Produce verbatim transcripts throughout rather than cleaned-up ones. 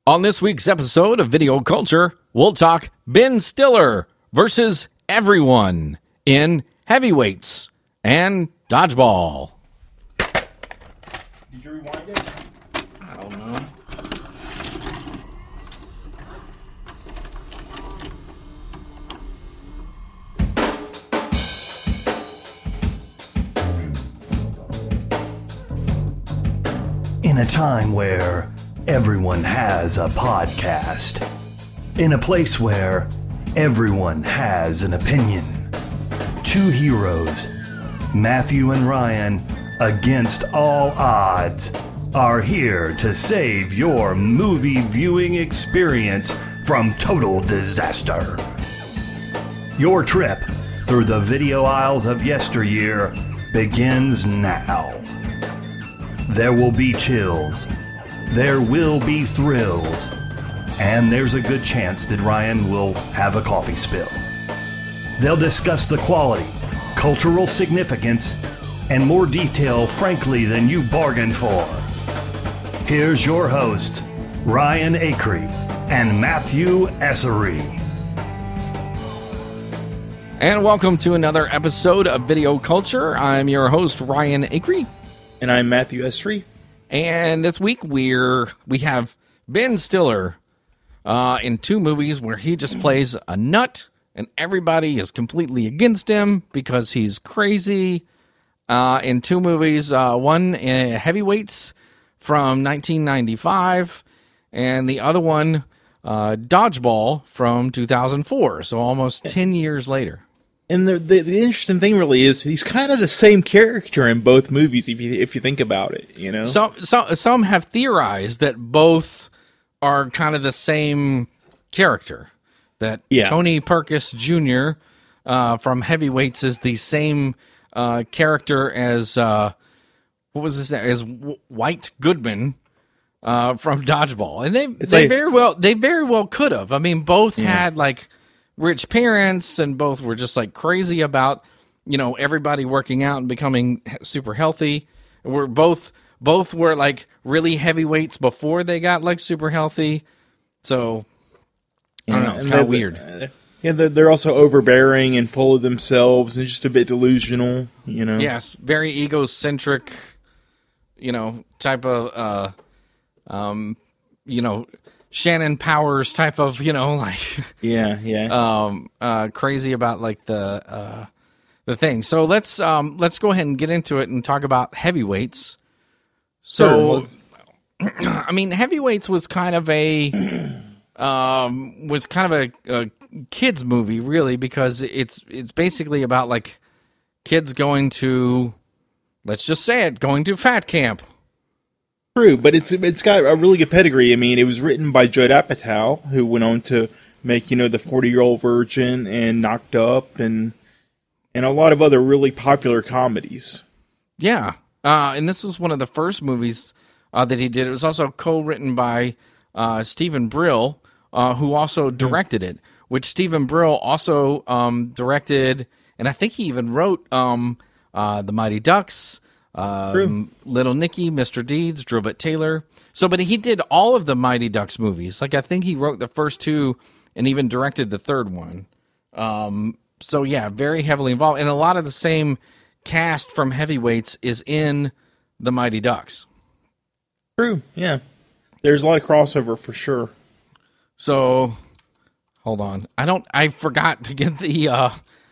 On this week's episode of Video Culture, we'll talk Ben Stiller versus everyone in Heavyweights and Dodgeball. Did you rewind it? I don't know. In a time where everyone has a podcast, in a place where everyone has an opinion, two heroes, Matthew and Ryan, against all odds, are here to save your movie viewing experience from total disaster. Your trip through the video aisles of yesteryear begins now. There will be chills, there will be thrills, and there's a good chance that Ryan will have a coffee spill. They'll discuss the quality, cultural significance, and more detail, frankly, than you bargained for. Here's your host, Ryan Acree and Matthew Essery. And welcome to another episode of Video Culture. I'm your host, Ryan Acree. And I'm Matthew Essery. And this week we're we have Ben Stiller uh, in two movies where he just plays a nut and everybody is completely against him because he's crazy. Uh, in two movies, uh, one uh, Heavyweights from nineteen ninety-five and the other one uh, Dodgeball from two thousand four, so almost ten years later. And the, the the interesting thing really is he's kind of the same character in both movies if you if you think about it, you know. Some some some have theorized that both are kind of the same character. That yeah. Tony Perkis Junior Uh, from Heavyweights is the same uh, character as uh, what was his name? As w- White Goodman uh, from Dodgeball, and they It's they like, very well they very well could have. I mean, both yeah. had like rich parents, and both were just like crazy about, you know, everybody working out and becoming super healthy. We're both both were like really heavyweights before they got like super healthy. So I don't yeah, know, it's and kind of they're- weird. uh, Yeah, they're, they're also overbearing and full of themselves and just a bit delusional, you know. Yes, very egocentric, you know, type of uh um you know, Shannon Powers type of, you know, like Yeah, yeah. um uh crazy about like the uh the thing. So let's um let's go ahead and get into it and talk about Heavyweights. So Sure. I mean, Heavyweights was kind of a um was kind of a, a kids movie, really, because it's it's basically about like kids going to, let's just say it, going to fat camp. True, but it's it's got a really good pedigree. I mean, it was written by Judd Apatow, who went on to make, you know, The forty-Year-Old Virgin and Knocked Up and and a lot of other really popular comedies. Yeah, uh, and this was one of the first movies uh, that he did. It was also co-written by uh, Stephen Brill, uh, who also directed it, which Stephen Brill also um, directed, and I think he even wrote um, uh, The Mighty Ducks, um, Little Nicky, Mister Deeds, Drillbit Taylor. So, but he did all of the Mighty Ducks movies. Like, I think he wrote the first two and even directed the third one. Um, so, yeah, very heavily involved. And a lot of the same cast from Heavyweights is in the Mighty Ducks. True, yeah. There's a lot of crossover for sure. So, hold on. I don't, I forgot to get the, uh,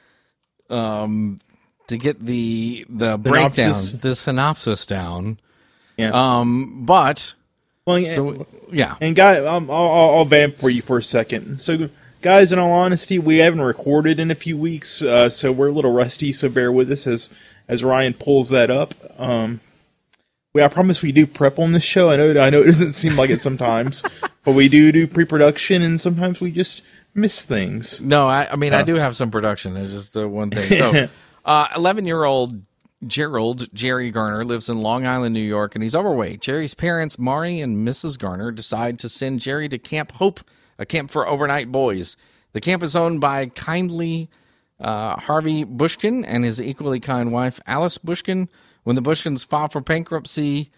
um, to get the, the breakdown, Synopsis. the synopsis down. Yeah. Um, but, Well, yeah, so, yeah. and guy, I'll, I'll, I'll vamp for you for a second. So, guys, in all honesty, we haven't recorded in a few weeks, uh, so we're a little rusty. So bear with us as as Ryan pulls that up. Um, we I promise we do prep on this show. I know I know it doesn't seem like it sometimes, but we do do pre-production, and sometimes we just miss things. No, I, I mean, I Uh. do have some production. It's just the one thing. So, uh, eleven-year-old Gerald, Jerry Garner, lives in Long Island, New York, and he's overweight. Jerry's parents, Mari and Missus Garner, decide to send Jerry to Camp Hope, a camp for overnight boys. The camp is owned by kindly uh, Harvey Bushkin and his equally kind wife, Alice Bushkin. When the Bushkins file for bankruptcy,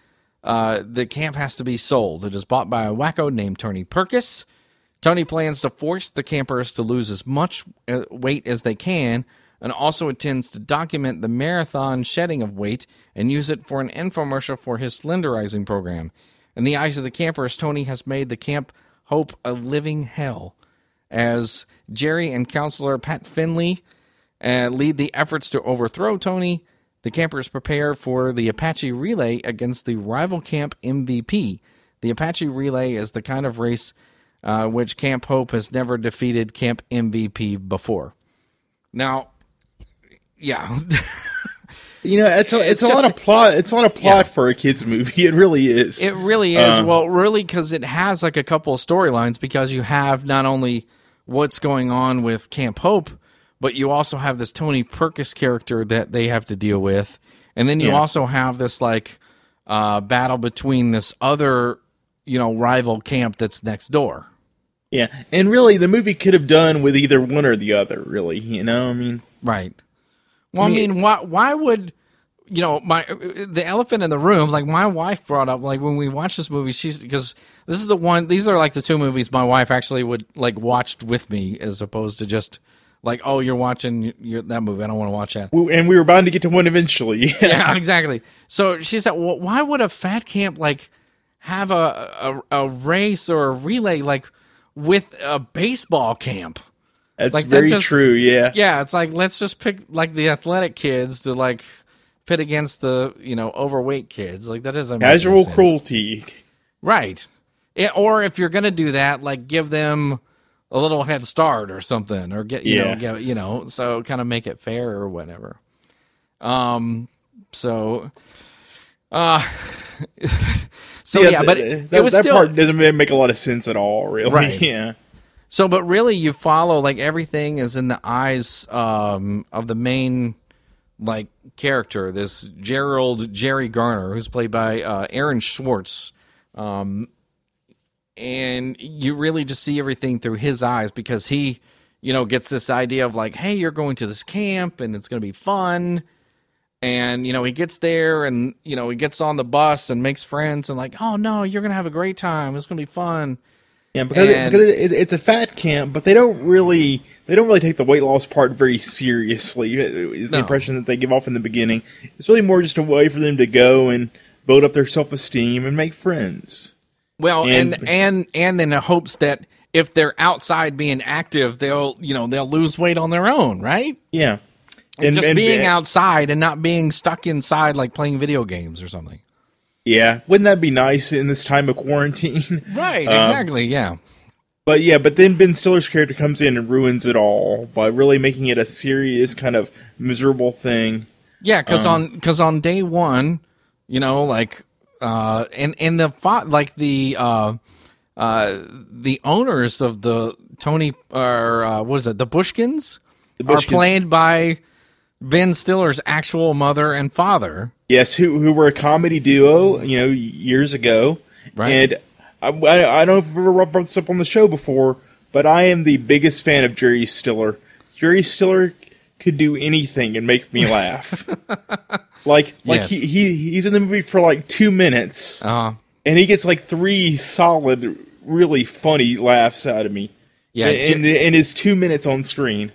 uh, the camp has to be sold. It is bought by a wacko named Tony Perkis. Tony plans to force the campers to lose as much weight as they can, and also intends to document the marathon shedding of weight and use it for an infomercial for his slenderizing program. In the eyes of the campers, Tony has made the Camp Hope a living hell. As Jerry and Counselor Pat Finley uh, lead the efforts to overthrow Tony, the campers prepare for the Apache Relay against the rival Camp M V P. The Apache Relay is the kind of race uh, which Camp Hope has never defeated Camp M V P before. Now, yeah. You know, it's a, it's, It's a just- lot of plot. It's a lot of plot Yeah. for a kids movie. It really is. It really is. Um, well, really, because it has like a couple of storylines, because you have not only what's going on with Camp Hope, but you also have this Tony Perkis character that they have to deal with. And then you Yeah. also have this like uh, battle between this other, you know, rival camp that's next door. Yeah, and really, the movie could have done with either one or the other. Really, you know, I mean, Right. Well, I Yeah. mean, why why would you know my the elephant in the room? Like my wife brought up, like when we watched this movie, she's because this is the one. These are like the two movies my wife actually would like watched with me, as opposed to just like, oh, you're watching your, that movie. I don't want to watch that. we- and we were bound to get to one eventually. Yeah, exactly. So she said, well, why would a fat camp like have a, a a race or a relay like with a baseball camp? That's Like, that very just- true. Yeah. Yeah, it's like let's just pick like the athletic kids to like pit against the you know overweight kids. Like that doesn't make any Casual sense. cruelty. right? Yeah, or if you're gonna do that, like give them a little head start or something, or get you Yeah. know get, you know so kind of make it fair or whatever. Um. So. Uh. so yeah, but it, that, it was that still part doesn't make a lot of sense at all. Really. Right. Yeah. So, but really, you follow like everything is in the eyes um, of the main like character, this Gerald Jerry Garner, who's played by uh, Aaron Schwartz, um, and you really just see everything through his eyes because he, you know, gets this idea of like, hey, you're going to this camp and it's going to be fun. And, you know, he gets there and, you know, he gets on the bus and makes friends and like, oh, no, you're going to have a great time. It's going to be fun. Yeah, because, it, And- because it, it's a fat camp, but they don't really they don't really take the weight loss part very seriously. Is the No. impression that they give off in the beginning? It's really more just a way for them to go and build up their self esteem and make friends. Well, and, And- and and in the hopes that if they're outside being active, they'll you know they'll lose weight on their own, right? Yeah, And, just being outside and not being stuck inside like playing video games or something. Yeah, wouldn't that be nice in this time of quarantine? Right, Um, exactly, yeah. But yeah, but then Ben Stiller's character comes in and ruins it all by really making it a serious kind of miserable thing. Yeah, because Um, on because on day one, you know, like uh, and and the fo- like the uh, uh, the owners of the Tony or uh, what is it, the Bushkins, The are Bushkins. played by Ben Stiller's actual mother and father. Yes, who who were a comedy duo, you know, years ago. Right. And I, I, I don't know if I've ever brought this up on the show before, but I am the biggest fan of Jerry Stiller. Jerry Stiller could do anything and make me laugh. like like Yes. he, he he's in the movie for like two minutes, Uh, and he gets like three solid, really funny laughs out of me. yeah, in, J- in, in his two minutes on screen.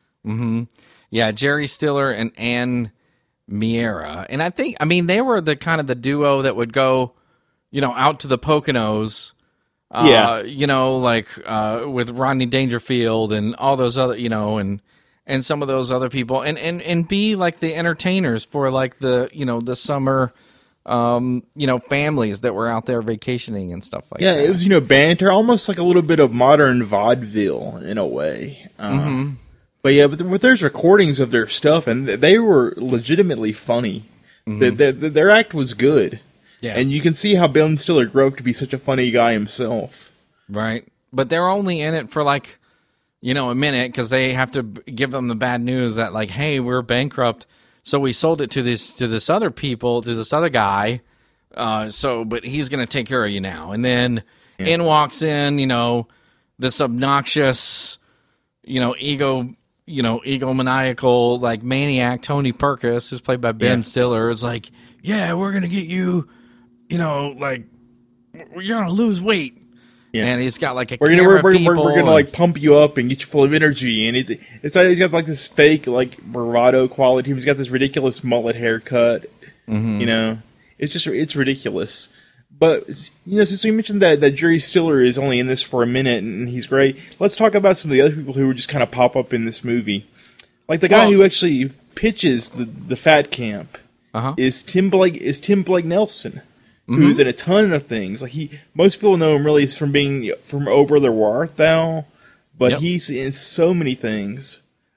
yeah, Jerry Stiller and Ann Miera, and I think I mean they were the kind of the duo that would go, you know, out to the Poconos. Uh, Yeah. you know, like uh, with Rodney Dangerfield and all those other, you know, and and some of those other people, and and and be like the entertainers for like the you know the summer, um, you know, families that were out there vacationing and stuff like Yeah, that. it was, you know, banter, almost like a little bit of modern vaudeville in a way. Uh, But yeah, but, but there's recordings of their stuff, and they were legitimately funny. The, the, the- their act was good. Yeah. And you can see how Ben Stiller grew up to be such a funny guy himself. Right. But they're only in it for like, you know, a minute because they have to b- give them the bad news that like, hey, we're bankrupt, so we sold it to this to this other people, to this other guy. Uh, so, but he's gonna take care of you now. And then in walks in, you know, this obnoxious, you know, ego, you know, egomaniacal like maniac Tony Perkis, who's played by Ben Yeah. Stiller, is like, yeah, we're gonna get you. you know, like you're gonna lose weight. Yeah. And he's got like a We're gonna camera we're, we're, people we're, we're gonna and- like pump you up and get you full of energy, and it's it's he's got like this fake like bravado quality. He's got this ridiculous mullet haircut. Mm-hmm. You know, it's just it's ridiculous. But you know, since we mentioned that that Jerry Stiller is only in this for a minute and he's great, let's talk about some of the other people who just kind of pop up in this movie. Like the guy Well- who actually pitches the the fat camp Uh-huh. is Tim Blake is Tim Blake Nelson. Who's in a ton of things. Like he, most people know him really from being from Oh Brother Where Art Thou, but Yep. he's in so many things.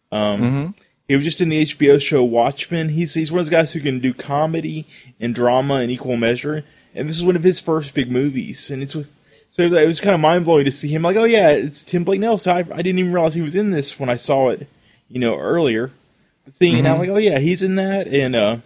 Um, He was just in the H B O show Watchmen. He's he's one of those guys who can do comedy and drama in equal measure, and this is one of his first big movies. And it's so it was, it was kind of mind blowing to see him. Like, oh yeah, it's Tim Blake Nelson. I, I didn't even realize he was in this when I saw it, you know, earlier. But seeing it now, like, oh yeah, he's in that, and uh,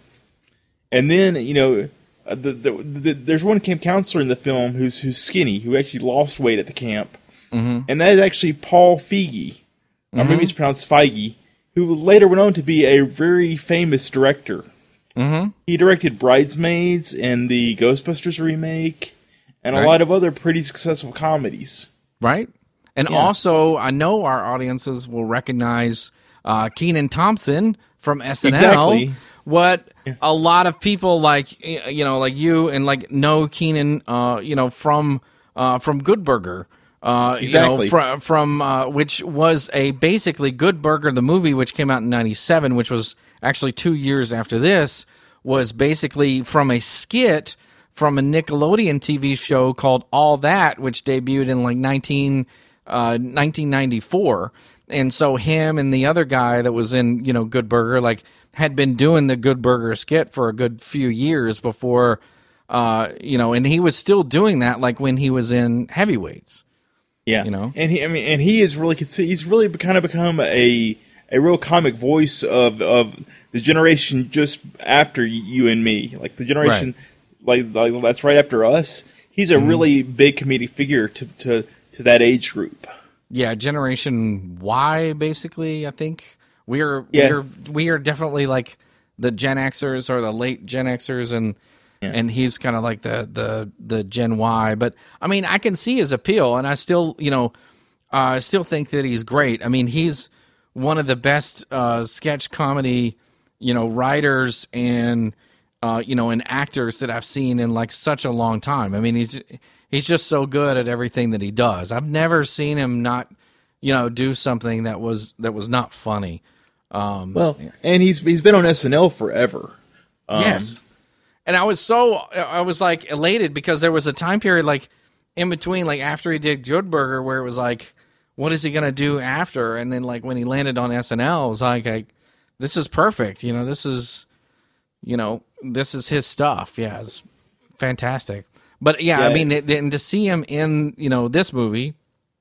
and then you know. Uh, the, the, the, there's one camp counselor in the film who's who's skinny, who actually lost weight at the camp, mm-hmm. and that is actually Paul Feige, mm-hmm. or maybe it's pronounced Feige, who later went on to be a very famous director. Mm-hmm. He directed Bridesmaids and the Ghostbusters remake, and Right. a lot of other pretty successful comedies. Right. And Yeah. also, I know our audiences will recognize uh, Kenan Thompson from S N L. Exactly. What a lot of people like, y- you know, like you and like know Kenan, uh, you know, from uh, from Good Burger. Uh, Exactly. You know, from from uh, which was a basically Good Burger, the movie, which came out in ninety-seven, which was actually two years after this, was basically from a skit from a Nickelodeon T V show called All That, which debuted in like nineteen, uh, nineteen ninety-four. And so him and the other guy that was in, you know, Good Burger, like, had been doing the Good Burger skit for a good few years before, uh, you know, and he was still doing that, like, when he was in Heavyweights. Yeah, You know? and he, I mean, and he is really, he's really kind of become a a real comic voice of of the generation just after you and me, like the generation, like, like that's right after us. He's a Mm-hmm. really big comedic figure to to to that age group. Yeah, Generation Y, basically, I think. We are, Yeah. we are, we are definitely like the Gen Xers or the late Gen Xers, and Yeah. and he's kind of like the, the, the Gen Y. But, I mean, I can see his appeal, and I still, you know, uh, I still think that he's great. I mean, he's one of the best uh, sketch comedy, you know, writers and, uh, you know, and actors that I've seen in, like, such a long time. I mean, he's he's just so good at everything that he does. I've never seen him not, you know, do something that was that was not funny. Um, Well, and he's he's been on S N L forever. Um, yes. And I was so, I was like elated because there was a time period like in between, like after he did Good Burger, where it was like, what is he going to do after? And then like when he landed on S N L, it was like, I, this is perfect. You know, this is, you know, this is his stuff. Yeah, it's fantastic. But yeah, Yeah. I mean, it, and to see him in, you know, this movie,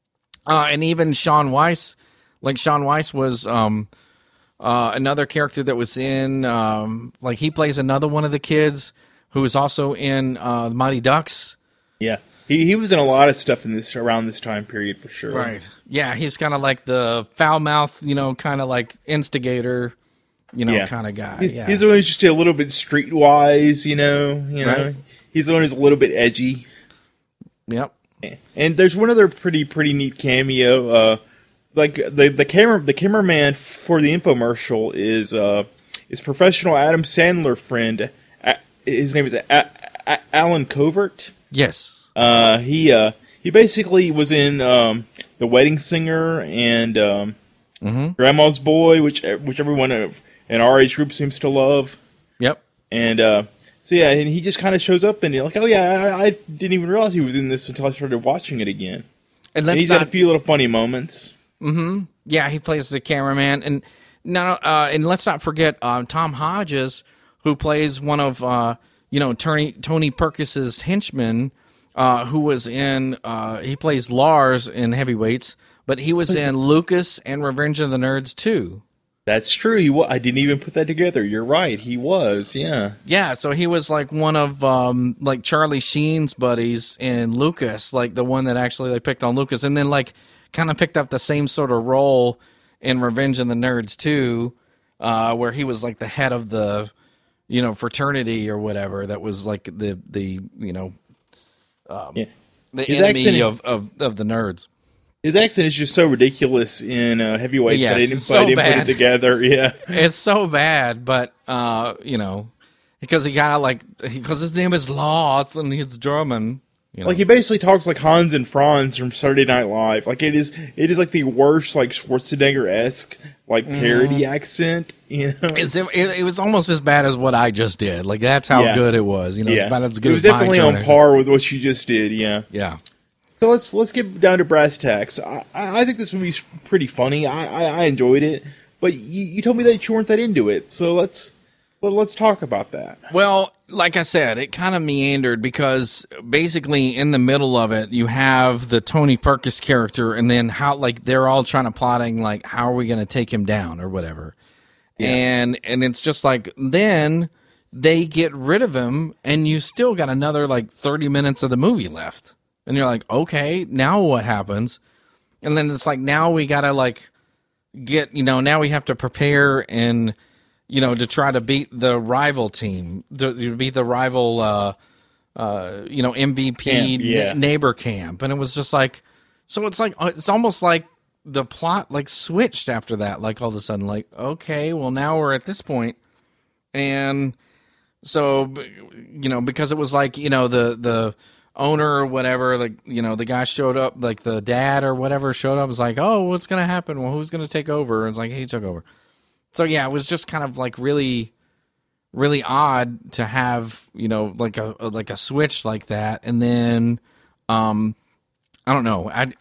uh, and even Sean Weiss, like Sean Weiss was, um, Uh, another character that was in, um, like he plays another one of the kids who is also in uh, the Mighty Ducks. Yeah, he he was in a lot of stuff in this around this time period for sure. Yeah, he's kind of like the foul mouth, you know, kind of like instigator, you know, Yeah. kind of guy. He- Yeah. He's the one who's just a little bit streetwise, you know. You know, Right. he's the one who's a little bit edgy. Yep. And there's one other pretty pretty neat cameo. Uh, like the the camera the cameraman for the infomercial is uh is professional Adam Sandler friend. A- His name is A- A- Alan Covert. Yes. Uh, he uh he basically was in um The Wedding Singer and um Grandma's Boy, which which everyone in our age group seems to love. Yep. And uh, so yeah, and he just kind of shows up and you're like, oh yeah, I, I didn't even realize he was in this until I started watching it again. And And let's he's not, got a few little funny moments. yeah, he plays the cameraman, and no, uh, and let's not forget um, Tom Hodges, who plays one of uh, you know Tony Tony Perkis's henchmen, uh, who was in uh, he plays Lars in Heavyweights, but he was in Lucas and Revenge of the Nerds too. That's true. He wa- I didn't even put that together. You're right. He was. Yeah. Yeah, so he was like one of um, like Charlie Sheen's buddies in Lucas, like the one that actually they picked on Lucas, and then like kind of picked up the same sort of role in Revenge of the Nerds too, uh, where he was like the head of the, you know, fraternity or whatever that was like the the you know, um, Yeah. the His enemy accent- of, of of the nerds. His accent is just so ridiculous in uh, Heavyweights Yes, that I didn't, it's so I didn't put bad. it together. Yeah. It's so bad, but uh, you know, because he kind of like because his name is Lars and he's German. You know? Like he basically talks like Hans and Franz from Saturday Night Live. Like it is, it is like the worst, like Schwarzenegger esque, like parody accent. You know, It's, it, it was almost as bad as what I just did. Like that's how Yeah. good it was. You know, it's about as good it was as definitely mine on trying to- par with what you just did. Yeah. Yeah. So let's let's get down to brass tacks. I, I I think this movie's pretty funny. I, I, I enjoyed it, but you, you told me that you weren't that into it. So let's well, let's talk about that. Well, like I said, it kind of meandered because basically in the middle of it, you have the Tony Perkis character, and then how like they're all trying to plotting like how are we going to take him down or whatever, and and it's just like then they get rid of him, and you still got another like thirty minutes of the movie left, and you're like, okay, now what happens? And then it's like now we gotta like get you know now we have to prepare and. You know, to try to beat the rival team, to, to beat the rival, uh, uh, you know, M V P Camp, yeah. n- neighbor camp, and it was just like, so it's like it's almost like the plot like switched after that, like all of a sudden, like okay, well now we're at this point, and so you know because it was like you know the the owner or whatever, like you know the guy showed up, like the dad or whatever showed up, was like, oh, what's gonna happen? Well, who's gonna take over? And it's like he took over. So yeah, it was just kind of like really, really odd to have you know like a like a switch like that, and then, um, I don't know. I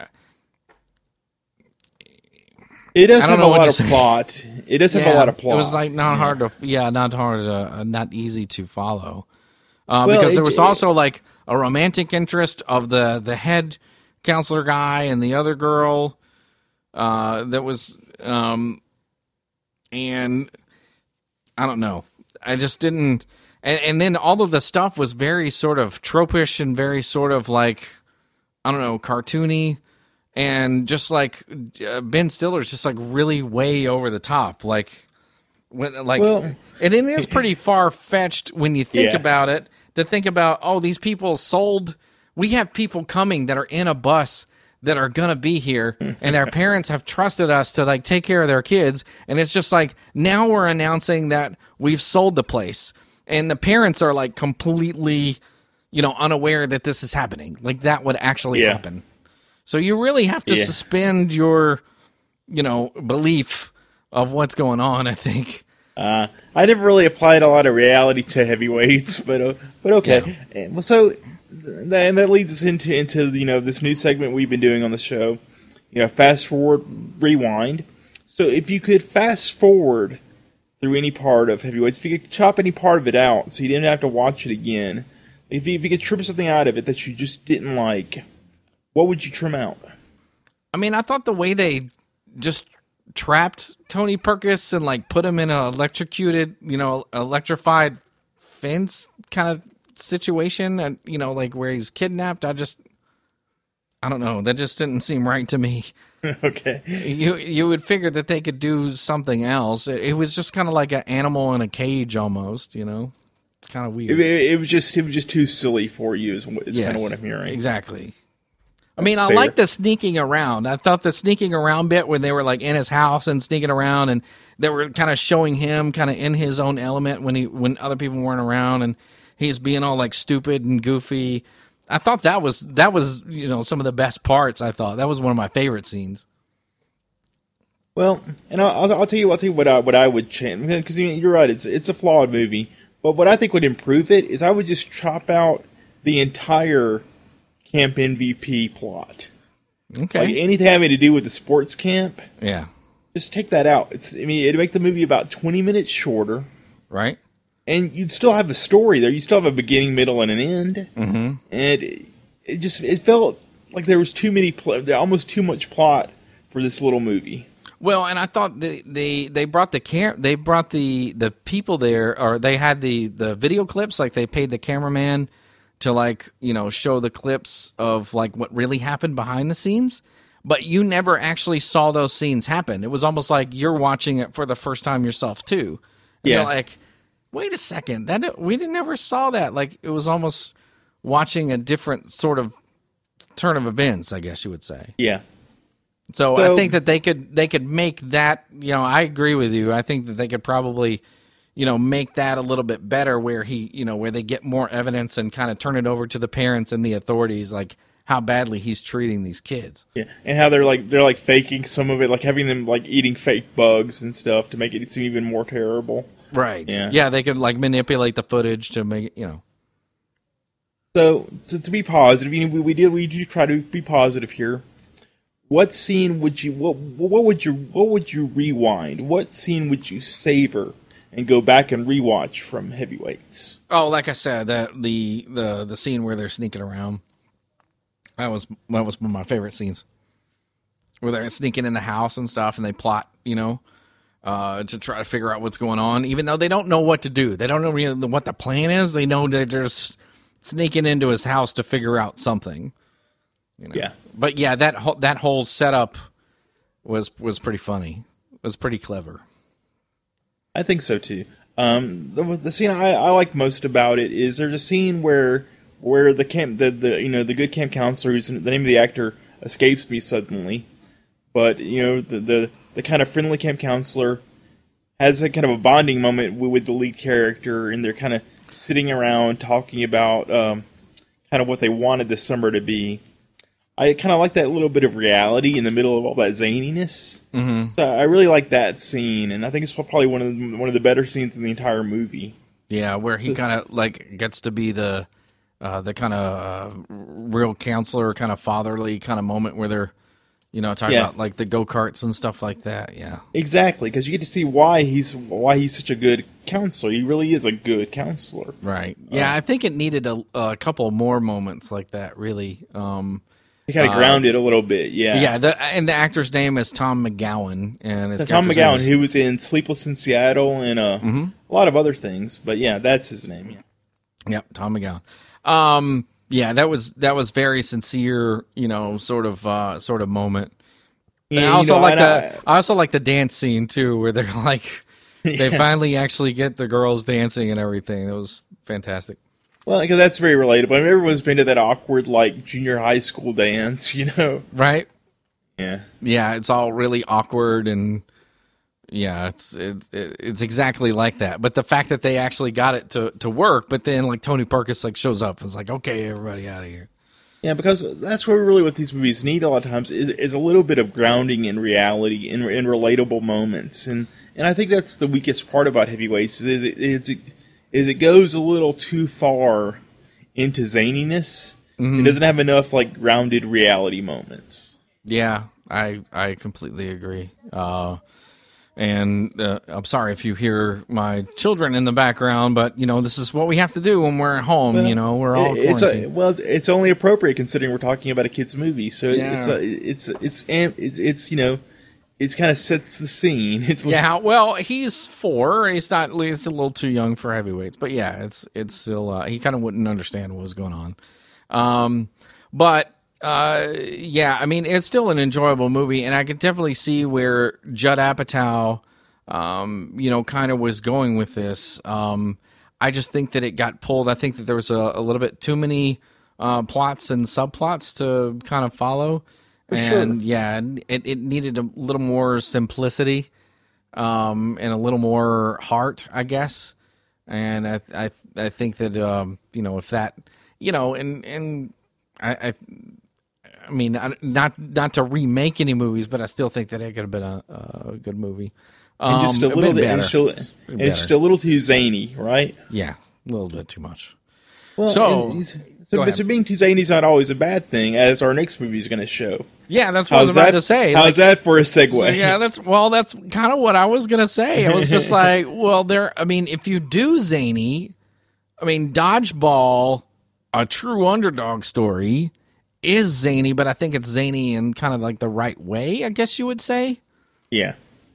It does I don't have know a what lot to of say. plot. It does have a yeah, lot of plot. It was like not hard to yeah, not hard to uh, not easy to follow, uh, Well, because there it- was it- also like a romantic interest of the the head counselor guy and the other girl, uh, that was um. And I don't know. I just didn't. And, and then all of the stuff was very sort of tropish and very sort of like, I don't know, cartoony. And just like uh, Ben Stiller's just like really way over the top. Like, when, like, Well- and it is pretty far fetched when you think Yeah. about it to think about, oh, these people sold. We have people coming that are in a bus that are gonna be here, and their parents have trusted us to like take care of their kids, and it's just like now we're announcing that we've sold the place, and the parents are like completely, you know, unaware that this is happening, like that would actually Yeah. happen. So you really have to Yeah. suspend your, you know, belief of what's going on. I think. Uh, I never really applied a lot of reality to Heavyweights, but uh, but okay. And, well, so th- and that leads us into into you know this new segment we've been doing on the show. You know, fast forward, rewind. So if you could fast forward through any part of Heavyweights, if you could chop any part of it out, so you didn't have to watch it again. If you, if you could trim something out of it that you just didn't like, what would you trim out? I mean, I thought the way they just trapped Tony Perkis and like put him in a electrocuted, you know, electrified fence kind of situation, and you know, like where he's kidnapped. I just, I don't know. That just didn't seem right to me. Okay. You you would figure that they could do something else. It, it was just kind of like an animal in a cage, almost. You know, it's kind of weird. It, it, it was just it was just too silly for you. Is, what- is kind of Yes, what I'm hearing. Exactly. I mean, That's I fair. like the sneaking around. I thought the sneaking around bit when they were like in his house and sneaking around, and they were kind of showing him kind of in his own element when he when other people weren't around, and he's being all like stupid and goofy. I thought that was that was you know some of the best parts. I thought that was one of my favorite scenes. Well, and I'll, I'll, I'll tell you, I'll tell you what I what I would change, because you're right. It's it's a flawed movie, but what I think would improve it is I would just chop out the entire camp M V P plot. Okay. Like anything having to do with the sports camp, Yeah. just take that out. It's I mean, it'd make the movie about twenty minutes shorter, Right. and you'd still have a story there. You still have a beginning, middle, and an end. Mm-hmm. And it, it just it felt like there was too many, pl- almost too much plot for this little movie. Well, and I thought they they, they brought the cam they brought the, the people there, or they had the, the video clips, like they paid the cameraman to like you know show the clips of like what really happened behind the scenes, but you never actually saw those scenes happen. It was almost like you're watching it for the first time yourself too. And Yeah. you're like, wait a second, that we didn't never saw that. Like it was almost watching a different sort of turn of events, I guess you would say. Yeah. So, So- I think that they could they could make that, you know, I agree with you. I think that they could probably, you know, make that a little bit better where he, you know, where they get more evidence and kind of turn it over to the parents and the authorities, like how badly he's treating these kids. Yeah, and how they're like they're like faking some of it, like having them like eating fake bugs and stuff to make it seem even more terrible. Right. Yeah. Yeah, they could like manipulate the footage to make it, you know. So to, to be positive, you know, we, we did we do try to be positive here. What scene would you what what would you what would you rewind? What scene would you savor and go back and rewatch from Heavyweights? Oh, like I said, that the the the scene where they're sneaking around. That was that was one of my favorite scenes. Where they're sneaking in the house and stuff and they plot, you know, uh, to try to figure out what's going on, even though they don't know what to do. They don't know really what the plan is. They know that they're just sneaking into his house to figure out something. You know? Yeah. But yeah, that whole, that whole setup was was pretty funny. It was pretty clever. I think so too. Um, the, the scene I, I like most about it is there's a scene where where the camp the, the you know the good camp counselor, who's the name of the actor escapes me suddenly, but you know the the, the kind of friendly camp counselor has a kind of a bonding moment with, with the lead character, and they're kind of sitting around talking about um, kind of what they wanted this summer to be. I kind of like that little bit of reality in the middle of all that zaniness. Mm-hmm. So I really like that scene, and I think it's probably one of the, one of the better scenes in the entire movie. Yeah, where he kind of like gets to be the uh, the kind of uh, real counselor, kind of fatherly kind of moment where they're, you know, talking Yeah. about like the go karts and stuff like that. Yeah, Exactly, because you get to see why he's why he's such a good counselor. He really is a good counselor. right. Yeah, I think it needed a, a couple more moments like that. Really. Um, He kind of grounded a little bit, yeah. yeah, the, and the actor's name is Tom McGowan, and his So Tom character's name McGowan, is- who was in Sleepless in Seattle and uh, a lot of other things, but yeah, that's his name. Yeah. Yep, Tom McGowan. Um, yeah, that was that was very sincere, you know, sort of uh, sort of moment. And I you also know, like and the I, also like the dance scene too, where they're like they finally actually get the girls dancing and everything. It was fantastic. Well, because that's very relatable. I mean, everyone's been to that awkward, like, junior high school dance, you know? Right? Yeah. Yeah, it's all really awkward and yeah, it's it, it, it's exactly like that. But the fact that they actually got it to, to work, but then like Tony Perkis like shows up and is like, okay, everybody out of here. Yeah, because that's what really what these movies need a lot of times is, is a little bit of grounding in reality, in, in relatable moments. And, and I think that's the weakest part about Heavyweights is it, is it, is it goes a little too far into zaniness. Mm-hmm. It doesn't have enough, like, grounded reality moments. Yeah, I I completely agree. Uh, and uh, I'm sorry if you hear my children in the background, but you know this is what we have to do when we're at home. Well, you know, we're all it's a, quarantined. well, it's only appropriate considering we're talking about a kid's movie. So Yeah. it's, a, it's it's it's it's you know, it kind of sets the scene. It's Yeah, well, he's four. He's not. He's a little too young for Heavyweights, but yeah, it's it's still. Uh, he kind of wouldn't understand what was going on. Um, but uh, yeah, I mean, it's still an enjoyable movie, and I can definitely see where Judd Apatow, um, you know, kind of was going with this. Um, I just think that it got pulled. I think that there was a, a little bit too many uh, plots and subplots to kind of follow. And yeah, it, it needed a little more simplicity, um, and a little more heart, I guess. And I, I, I think that, um, you know, if that, you know, and, and I, I, I mean, I- not, not to remake any movies, but I still think that it could have been a, a good movie. Um, and just a bit little bit, and better. it's, still, and better. it's just a little too zany, right? Yeah, a little bit too much. Well, So, and he's- go so, ahead. so being too zany is not always a bad thing, as our next movie is going to show. Yeah, that's what I was How's about that? to say. How's Like, that for a segue? So, yeah, that's well, that's kind of what I was gonna say. I was just like, well, there. I mean, if you do zany, I mean, Dodgeball, a true underdog story, is zany, but I think it's zany in kind of like the right way, I guess you would say. Yeah.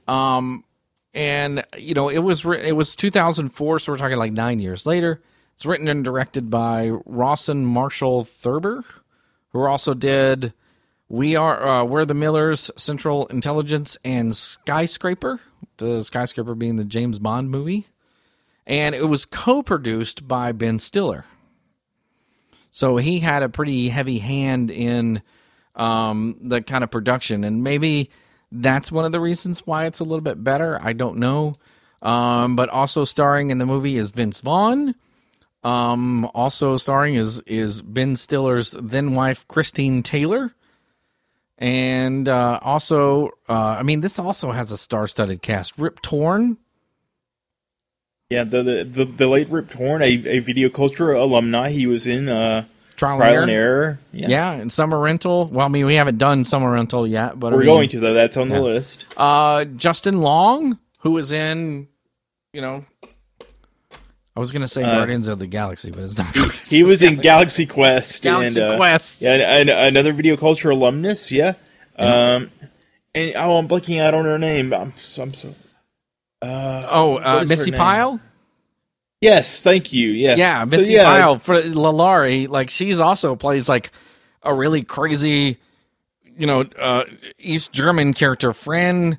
And you know, it was writ- it was two thousand four, so we're talking like nine years later. It's written and directed by Rawson Marshall Thurber, who also did We Are uh, We're the Millers, Central Intelligence, and Skyscraper. The Skyscraper being the James Bond movie. and it was co-produced by Ben Stiller. So he had a pretty heavy hand in um, the kind of production, and maybe that's one of the reasons why it's a little bit better. I don't know. Um, but also starring in the movie is Vince Vaughn. Um, also starring is is Ben Stiller's then wife Christine Taylor, and uh, also uh, I mean this also has a star-studded cast. Rip Torn. Yeah, the the the, the late Rip Torn, a, a Video Culture alumni. He was in uh, Trial, Trial and and Error. Error. Yeah. Yeah, and Summer Rental. Well, I mean we haven't done Summer Rental yet, but we're I mean, going to though. That's on yeah. the list. Uh, Justin Long, who was in, you know. I was going to say Uh, Guardians of the Galaxy, but it's not. He was in Galaxy Quest. Galaxy and, uh, Quest. Yeah, and, and another Video Culture alumnus. Yeah. Yeah. Um, and oh, I'm blanking out on her name. I'm so. I'm so uh, Oh, what uh, is her Missy name? Pyle? Yes, thank you. Yeah. Yeah, So, Missy yeah, Pyle it's- for Lalari. Like, she's also plays, like, a really crazy, you know, uh, East German character, Fran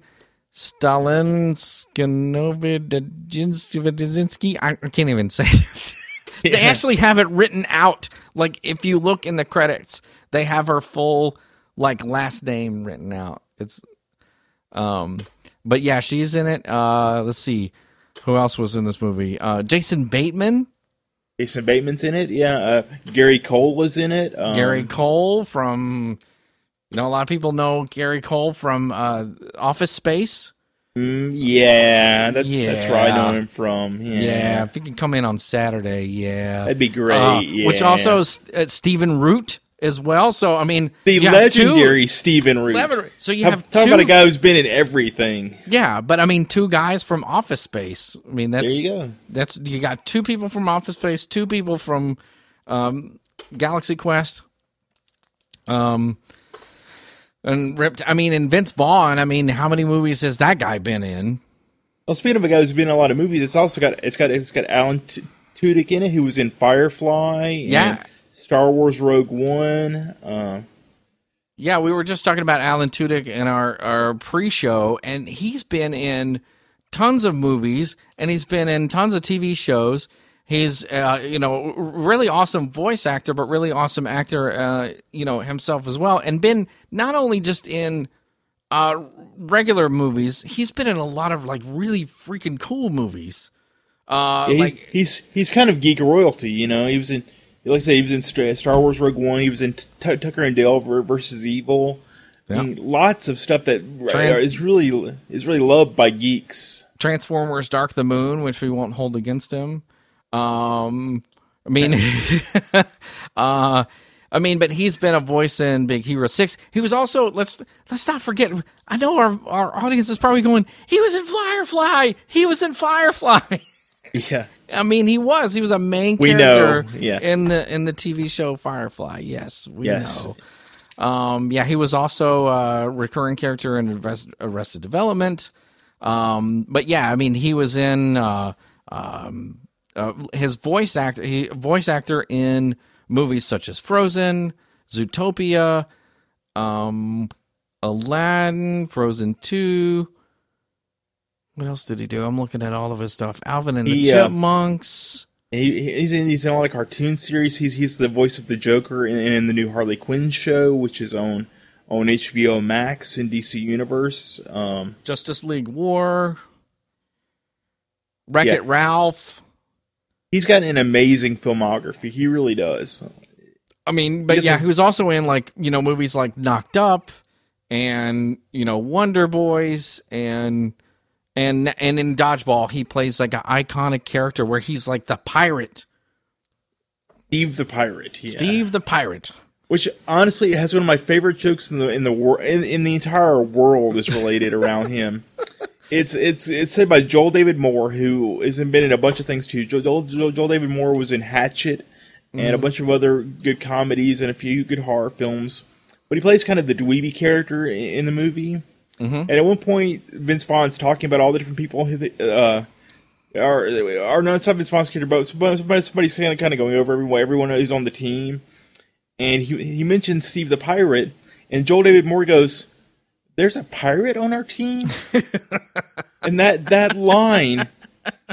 Stalinsky. I I can't even say it. They Yeah. actually have it written out. Like, if you look in the credits, they have her full, like, last name written out. It's, um, but yeah, she's in it. Uh, let's see. Who else was in this movie? Uh, Jason Bateman. Jason Bateman's in it. Yeah. Uh, Gary Cole was in it. Um, Gary Cole from, you know, a lot of people know Gary Cole from uh, Office Space. mm, yeah, that's that's where I Yeah. know him from. Yeah. Yeah, if he can come in on Saturday, yeah. That'd be great. Uh, yeah. Which also is uh, Stephen Root as well. So, I mean, the you have legendary Stephen Root. Legendary- so you Talk- have talk two- about a guy who's been in everything. Two, yeah, but I mean, two guys from Office Space. I mean, that's There you go. That's you got two people from Office Space, two people from um, Galaxy Quest. Um, and ripped. I mean, and Vince Vaughn. I mean, how many movies has that guy been in? Well, speaking of a guy who's been in a lot of movies, it's also got it's got it's got Alan T- Tudyk in it, who was in Firefly. Yeah. And Star Wars Rogue One. Uh, Yeah, we were just talking about Alan Tudyk in our, our pre-show, and he's been in tons of movies, and he's been in tons of T V shows. He's, uh, you know, really awesome voice actor, but really awesome actor, uh, you know, himself as well. And been not only just in uh, regular movies, he's been in a lot of, like, really freaking cool movies. Uh, yeah, he's, like, he's he's kind of geek royalty, you know. He was in, like I say, he was in Star Star Wars Rogue One. He was in T- Tucker and Dale versus Evil. Yeah. I mean, lots of stuff that Trans- is really is really loved by geeks. Transformers Dark the Moon, which we won't hold against him. Um, I mean, uh, I mean, but he's been a voice in Big Hero Six. He was also let's let's not forget. I know our our audience is probably going. He was in Firefly. He was in Firefly. Yeah. I mean, he was. He was a main We character know, yeah. in the in the T V show Firefly. Yes, we Yes. know. Um, yeah, he was also a recurring character in Arrest- Arrested Development. Um, but yeah, I mean, he was in uh, um, uh, his voice act. He voice actor in movies such as Frozen, Zootopia, um, Aladdin, Frozen Two. What else did he do? I'm looking at all of his stuff. Alvin and the He, uh, Chipmunks. He, he's in he's in a lot of cartoon series. He's he's the voice of the Joker in, in the new Harley Quinn show, which is on on H B O Max in D C Universe. Um, Justice League War. Wreck-It Yeah. Ralph. he's got an amazing filmography. He really does. I mean, but Yeah, yeah, the- he was also in like, you know, movies like Knocked Up and, you know, Wonder Boys and and and in Dodgeball he plays like an iconic character where he's like the pirate. Steve the Pirate. Yeah. Steve the Pirate. Which honestly has one of my favorite jokes in the in the wor- in, in the entire world is related around him. It's it's it's said by Joel David Moore, who has been in a bunch of things too. Joel, Joel, Joel David Moore was in Hatchet and Mm-hmm. a bunch of other good comedies and a few good horror films. But he plays kind of the dweeby character in, in the movie. Mm-hmm. And at one point, Vince Vaughn's talking about all the different people who uh, are are not some Vince Vaughn's character, but somebody, somebody's kind of kind of going over everyone everyone who's on the team. And he he mentioned Steve the Pirate, and Joel David Moore goes, "There's a pirate on our team," and that that line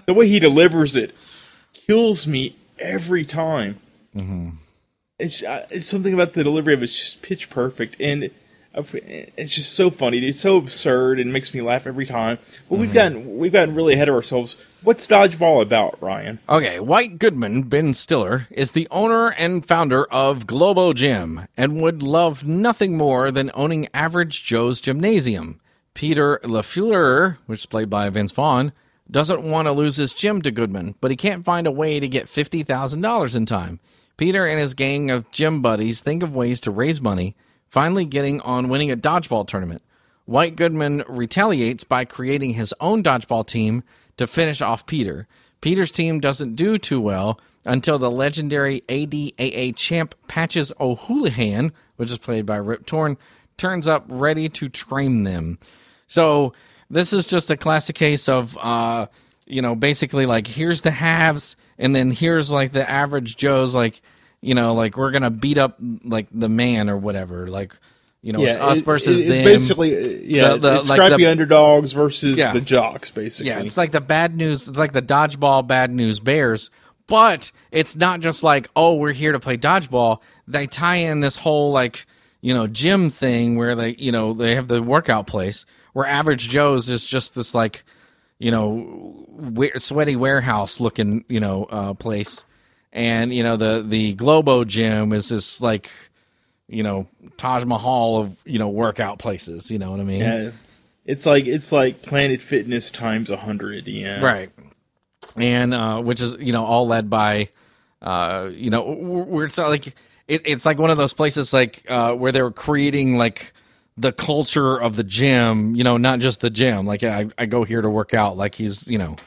the way he delivers it kills me every time. Mm-hmm. It's uh, it's something about the delivery of it's just pitch perfect, and it's just so funny. It's so absurd and makes me laugh every time. But mm-hmm. we've gotten we've gotten really ahead of ourselves. What's Dodgeball about, Ryan? Okay, White Goodman, Ben Stiller, is the owner and founder of Globo Gym and would love nothing more than owning Average Joe's Gymnasium. Peter LaFleur, which is played by Vince Vaughn, doesn't want to lose his gym to Goodman, but he can't find a way to get fifty thousand dollars in time. Peter and his gang of gym buddies think of ways to raise money, finally getting on winning a dodgeball tournament. White Goodman retaliates by creating his own dodgeball team to finish off Peter. Peter's team doesn't do too well until the legendary A D A A champ Patches O'Houlihan, which is played by Rip Torn, turns up ready to train them. So this is just a classic case of, uh, you know, basically like here's the haves, and then here's like the average Joe's, like, you know, like we're gonna beat up like the man or whatever, like, you know, yeah, it's us versus it, it's them. Basically, yeah, the, the, it's like scrappy the, underdogs versus yeah, the jocks, basically. Yeah, it's like the bad news. It's like the dodgeball bad news bears, but it's not just like, oh, we're here to play dodgeball. They tie in this whole like, you know, gym thing where they, you know, they have the workout place where Average Joe's is just this like, you know, sweaty warehouse looking, you know, uh, place. And, you know, the, the Globo Gym is this, like, you know, Taj Mahal of, you know, workout places. You know what I mean? Yeah. It's like, it's like Planet Fitness times a hundred. Yeah. Right. And, uh, which is, you know, all led by, uh, you know, where it's like, it, it's like one of those places, like, uh, where they're creating, like, the culture of the gym, you know, not just the gym. Like, I, I go here to work out. Like, he's, you know,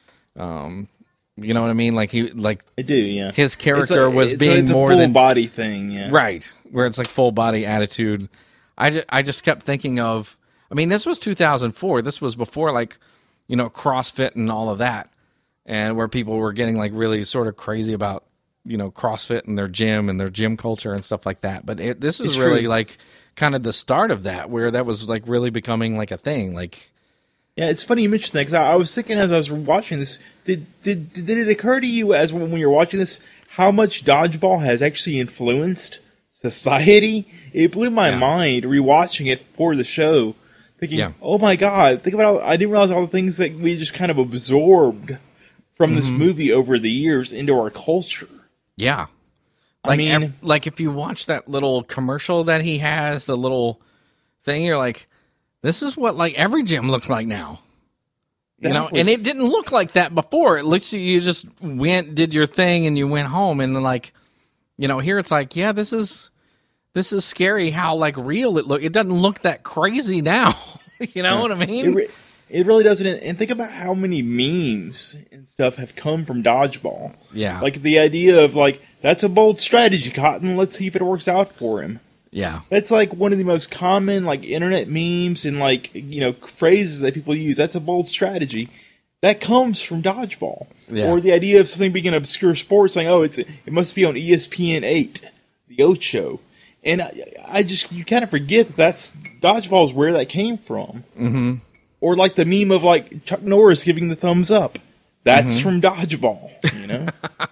um, you know what I mean? Like he, like I do, yeah. His character it's a, was it's being a, it's more a full than body thing, yeah. Right, where it's like full body attitude. I just, I just kept thinking of. I mean, this was two thousand four. This was before, like, you know, CrossFit and all of that, and where people were getting like really sort of crazy about, you know, CrossFit and their gym and their gym culture and stuff like that. But it, this is it's really true. like kind of the start of that, where that was like really becoming like a thing, like. Yeah, it's funny you mentioned that, because I, I was thinking as I was watching this, did, did did it occur to you as when you're watching this how much dodgeball has actually influenced society? It blew my yeah. mind rewatching it for the show, thinking, yeah. oh my god, think about how, I didn't realize all the things that we just kind of absorbed from mm-hmm. this movie over the years into our culture. Yeah. Like, I mean, ev- like if you watch that little commercial that he has, the little thing, you're like, this is what like every gym looks like now, you know, and it didn't look like that before. It looks you just went, did your thing, and you went home, and then like, you know, here it's like, yeah, this is this is scary how like real it look. It doesn't look that crazy now. You know yeah. what I mean? It, re- it really doesn't. And think about how many memes and stuff have come from dodgeball. Yeah, like the idea of like that's a bold strategy, Cotton. Let's see if it works out for him. Yeah. That's like one of the most common like internet memes and like, you know, phrases that people use. That's a bold strategy. That comes from dodgeball. Yeah. Or the idea of something being an obscure sport, saying, oh, it's it must be on E S P N eight, the Ocho. And I, I just, you kind of forget that that's, dodgeball is where that came from. Mm-hmm. Or like the meme of like Chuck Norris giving the thumbs up. That's mm-hmm. from dodgeball, you know?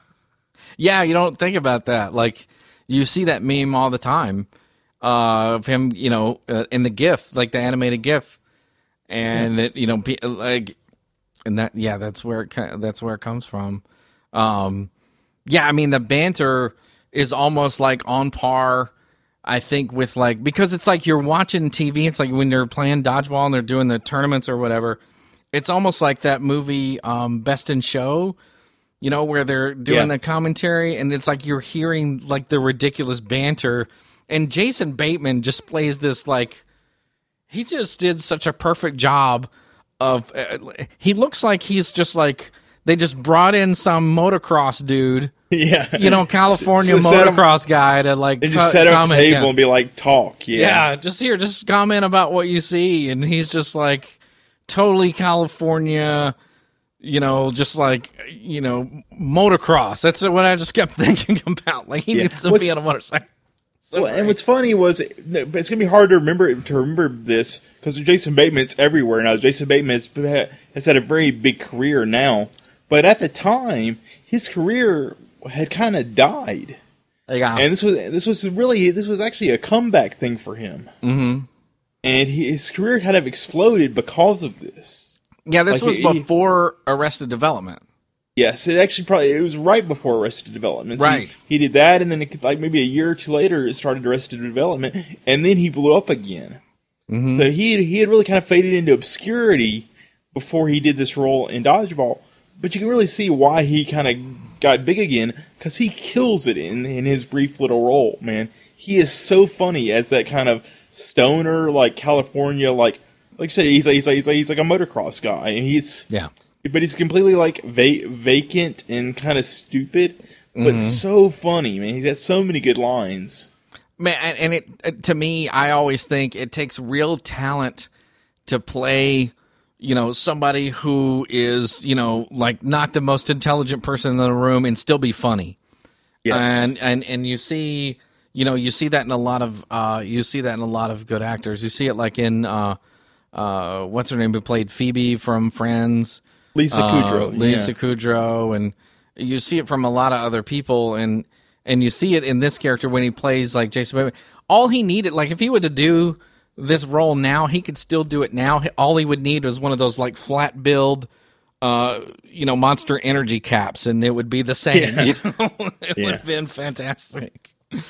Yeah, you don't think about that. Like, you see that meme all the time. Uh, of him, you know, uh, in the GIF, like the animated GIF, and yeah. it, you know, be, like, and that, yeah, that's where it, that's where it comes from. Um, yeah, I mean, the banter is almost like on par, I think, with like, because it's like you're watching T V. It's like when they're playing dodgeball and they're doing the tournaments or whatever. It's almost like that movie, um, Best in Show. You know, where they're doing yeah. the commentary, and it's like you're hearing like the ridiculous banter. And Jason Bateman just plays this like he just did such a perfect job of. Uh, he looks like he's just like they just brought in some motocross dude, yeah, you know, California so, so motocross him, guy to like and just co- set up the table yeah. and be like talk, yeah, yeah, just here, just comment about what you see, and he's just like totally California. You know, just like, you know, motocross. That's what I just kept thinking about. Like, he yeah. needs to what's, be on a motorcycle. So well, and what's funny was, it's going to be hard to remember to remember this, because Jason Bateman's everywhere now. Jason Bateman has, has had a very big career now. but at the time, his career had kind of died. Yeah. And this was this was really this was actually a comeback thing for him. Mm-hmm. And he, his career kind of exploded because of this. Yeah, this like was he, before Arrested Development. Yes, it actually probably it was right before Arrested Development. So right. He, he did that, and then it, like maybe a year or two later, it started Arrested Development, and then he blew up again. Mm-hmm. So he he had really kind of faded into obscurity before he did this role in Dodgeball. But you can really see why he kind of got big again, because he kills it in in his brief little role. Man, he is so funny as that kind of stoner, like California, like like I said, he's like, he's like, he's like, he's like a motocross guy, and he's yeah. But he's completely like va- vacant and kind of stupid, but mm-hmm. so funny, man. He's got so many good lines. Man, and it to me, I always think it takes real talent to play, you know, somebody who is, you know, like not the most intelligent person in the room and still be funny. Yes. And and and you see, you know, you see that in a lot of uh, you see that in a lot of good actors. You see it like in uh, uh, what's her name who played Phoebe from Friends. Lisa Kudrow. Uh, Lisa yeah. Kudrow, and you see it from a lot of other people, and and you see it in this character when he plays like Jason Bateman. All he needed, like if he were to do this role now, he could still do it now. All he would need was one of those like flat build, uh, you know, Monster Energy caps, and it would be the same. Yeah. You know? It yeah. would have been fantastic.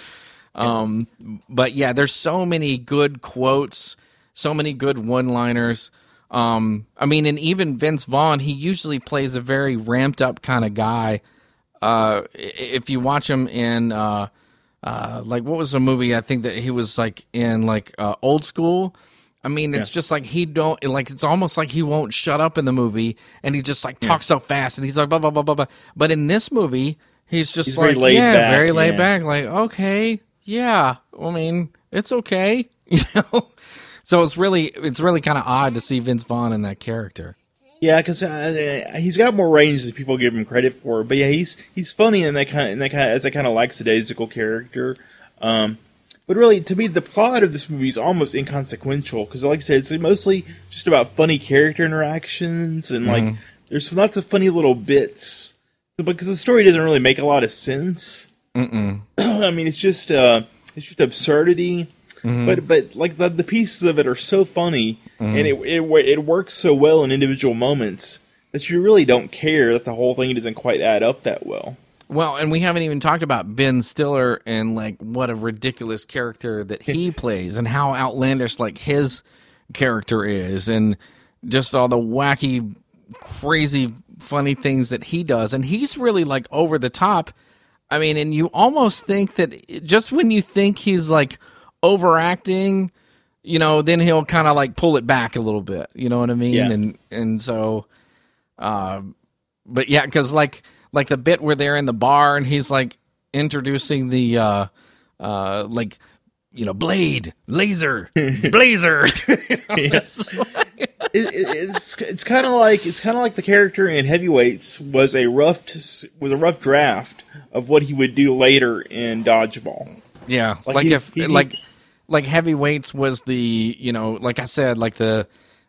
Um, but yeah, there's so many good quotes, so many good one-liners. Um, I mean, and even Vince Vaughn, he usually plays a very ramped up kind of guy. Uh, if you watch him in, uh, uh, like what was the movie? I think that he was like in like, uh, Old School. I mean, it's yeah. just like he don't, like, it's almost like he won't shut up in the movie, and he just like talks yeah. so fast, and he's like, blah, blah, blah, blah, blah. But in this movie, he's just he's like, very laid yeah, back, very laid yeah. back. Like, okay, yeah, I mean, it's okay, you know? So it's really, it's really kind of odd to see Vince Vaughn in that character. Yeah, because uh, he's got more range than people give him credit for. But yeah, he's he's funny in that kind of, in that kind of, as that kind of lackadaisical character. Um, but really, to me, the plot of this movie is almost inconsequential because, like I said, it's mostly just about funny character interactions and like mm-hmm. there's lots of funny little bits. Because the story doesn't really make a lot of sense. Mm-mm. I mean, it's just uh, it's just absurdity. Mm-hmm. But but like the, the pieces of it are so funny, mm-hmm. and it, it it works so well in individual moments that you really don't care that the whole thing doesn't quite add up that well. Well, and we haven't even talked about Ben Stiller and like what a ridiculous character that he plays, and how outlandish like his character is, and just all the wacky, crazy, funny things that he does, and he's really like over the top. I mean, and you almost think that just when you think he's like overacting, you know, then he'll kind of like pull it back a little bit, you know what I mean? Yeah. And and so uh but yeah, because like like the bit where they're in the bar and he's like introducing the uh uh like, you know, blade, laser, blazer. You know, yeah. it's, like, it, it, it's it's kind of like it's kind of like the character in Heavyweights was a rough was a rough draft of what he would do later in Dodgeball. Yeah, like, like he, if he, like like Heavyweights was the, you know, like I said, like the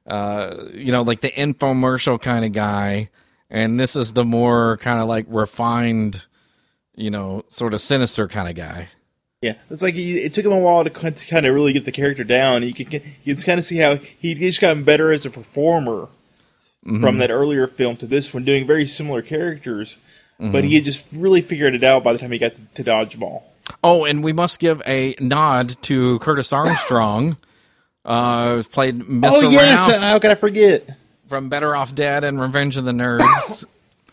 uh you know, like the infomercial kind of guy, and this is the more kind of like refined, you know, sort of sinister kind of guy. Yeah, it's like he, it took him a while to kind of really get the character down. You can you can kind of see how he, he's gotten better as a performer mm-hmm. from that earlier film to this one, doing very similar characters. Mm-hmm. But he had just really figured it out by the time he got to, to Dodgeball. Oh, and we must give a nod to Curtis Armstrong, uh, played Mister Oh yes, Rao how could I forget? From Better Off Dead and Revenge of the Nerds.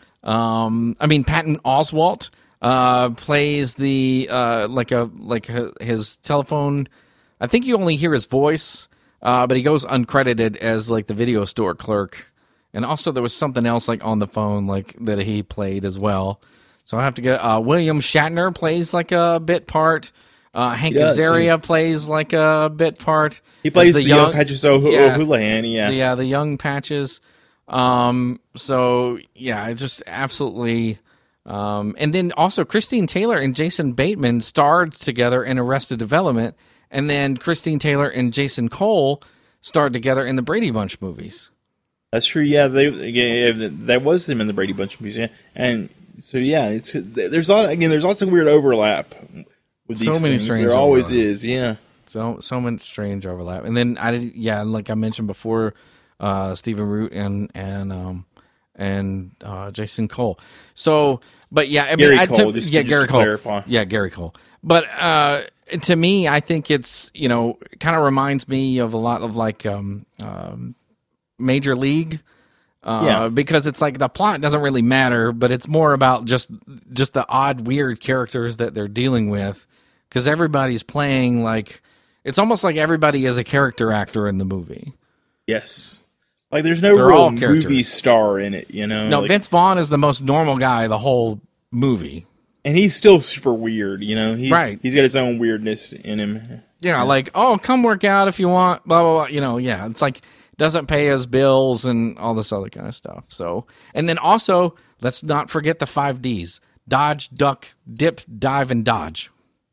um, I mean, Patton Oswalt. Uh, plays the uh like a like a, his telephone. I think you only hear his voice, uh, but he goes uncredited as like the video store clerk. And also there was something else like on the phone like that he played as well. So I have to get uh, William Shatner plays like a bit part. Uh, Hank does, Azaria he, plays like a bit part. He plays the, the young, young Patches O'H- yeah, O'Houlihan. Yeah, the, yeah, the young Patches. Um, so yeah, it just absolutely. Um, and then also Christine Taylor and Jason Bateman starred together in Arrested Development, and then Christine Taylor and Jason Cole starred together in the Brady Bunch movies. That's true. Yeah, they yeah, that was them in the Brady Bunch movies. Yeah, and so yeah, it's there's a lot, again there's lots of weird overlap with these so many things. strange There always overlap. is. Yeah. So so much strange overlap, and then I did, yeah, like I mentioned before, uh, Stephen Root and and um and uh, Jason Cole. So, but yeah, I mean, Gary I, Cole, to, just- yeah, just Gary to Cole, clarify. yeah, Gary Cole. But uh, to me, I think it's you know kind of reminds me of a lot of like um, um Major League. Uh, Yeah. because it's like the plot doesn't really matter, but it's more about just just the odd, weird characters that they're dealing with. Because everybody's playing like it's almost like everybody is a character actor in the movie. Yes. Like there's no They're real all movie characters. star in it, you know. No, like, Vince Vaughn is the most normal guy the whole movie. and he's still super weird, you know. He, Right. He's got his own weirdness in him. Yeah, like oh, come work out if you want. Blah blah blah. You know, yeah, it's like doesn't pay his bills and all this other kind of stuff. So, and then also let's not forget the five Ds: dodge, duck, dip, dive, and dodge.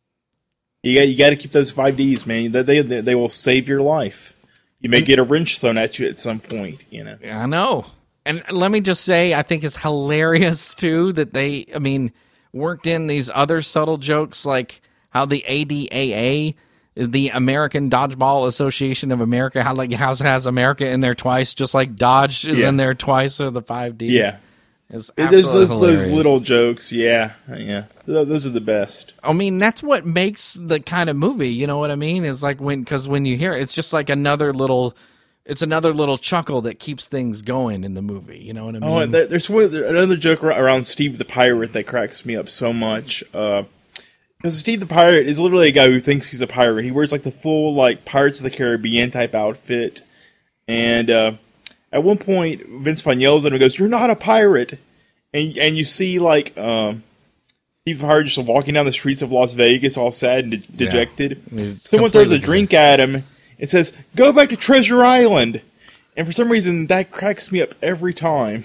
You got you got to keep those five Ds, man. They, they they will save your life. You may get a wrench thrown at you at some point, you know. I know. And let me just say, I think it's hilarious too that they, I mean, worked in these other subtle jokes like how the A D A A is the American Dodgeball Association of America. How like House has America in there twice, just like Dodge is Yeah. in there twice, or the five Ds. Yeah. It's Those absolutely those, hilarious. those little jokes, yeah, yeah. Th- Those are the best. I mean, that's what makes the kind of movie. You know what I mean? It's like when because when you hear it, it's just like another little. It's another little chuckle that keeps things going in the movie. You know what I mean? Oh, and there- there's one, another joke ar- around Steve the Pirate that cracks me up so much. Uh, because Steve the Pirate is literally a guy who thinks he's a pirate. He wears like the full like Pirates of the Caribbean type outfit, and uh, at one point Vince Vaughn yells at him and goes, "You're not a pirate!" And and you see like um, Steve the Pirate just walking down the streets of Las Vegas, all sad and de- dejected. He's Someone throws a completely- drink at him and says, "Go back to Treasure Island." And for some reason, that cracks me up every time.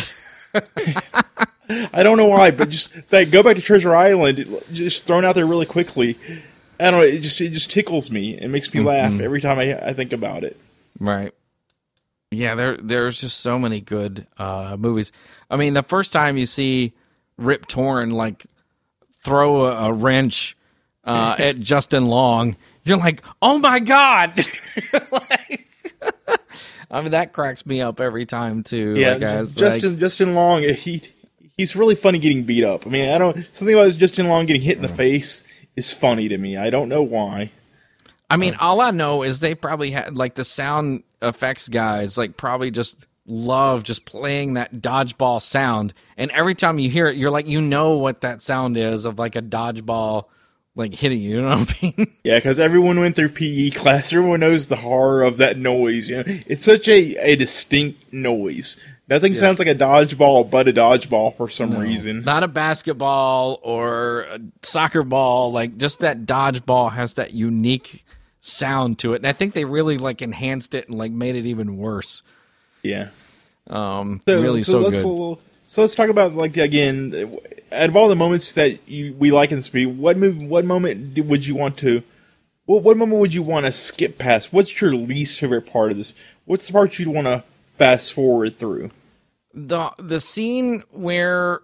I don't know why, but just that "Go back to Treasure Island" it- just thrown out there really quickly. I don't know. It just it just tickles me. It makes me laugh every time I I think about it. Right. Yeah, there there's just so many good uh, movies. I mean, the first time you see Rip Torn like throw a, a wrench uh, at Justin Long, you're like, "Oh my god!" Like, I mean, that cracks me up every time too. Yeah, like, I was Justin like, Justin Long. He he's really funny getting beat up. I mean, I don't something about Justin Long getting hit in the face is funny to me. I don't know why. I mean, all I know is they probably had like the sound effects guys like probably just love just playing that dodgeball sound, and every time you hear it, you're like, you know what that sound is of like a dodgeball like hitting you. You know what I mean? Yeah, because everyone went through P E class. Everyone knows the horror of that noise. You know, it's such a, a distinct noise. Nothing sounds like a dodgeball but a dodgeball for some reason. Not a basketball or a soccer ball. Like just that dodgeball has that unique sound to it, and I think they really like enhanced it and like made it even worse. Yeah. Um, really so so let's good. so let's talk about like again, out of all the moments that you, we like in this movie, what move, what moment do- would you want to? What what moment would you want to skip past? What's your least favorite part of this? What's the part you'd want to fast forward through? the the scene where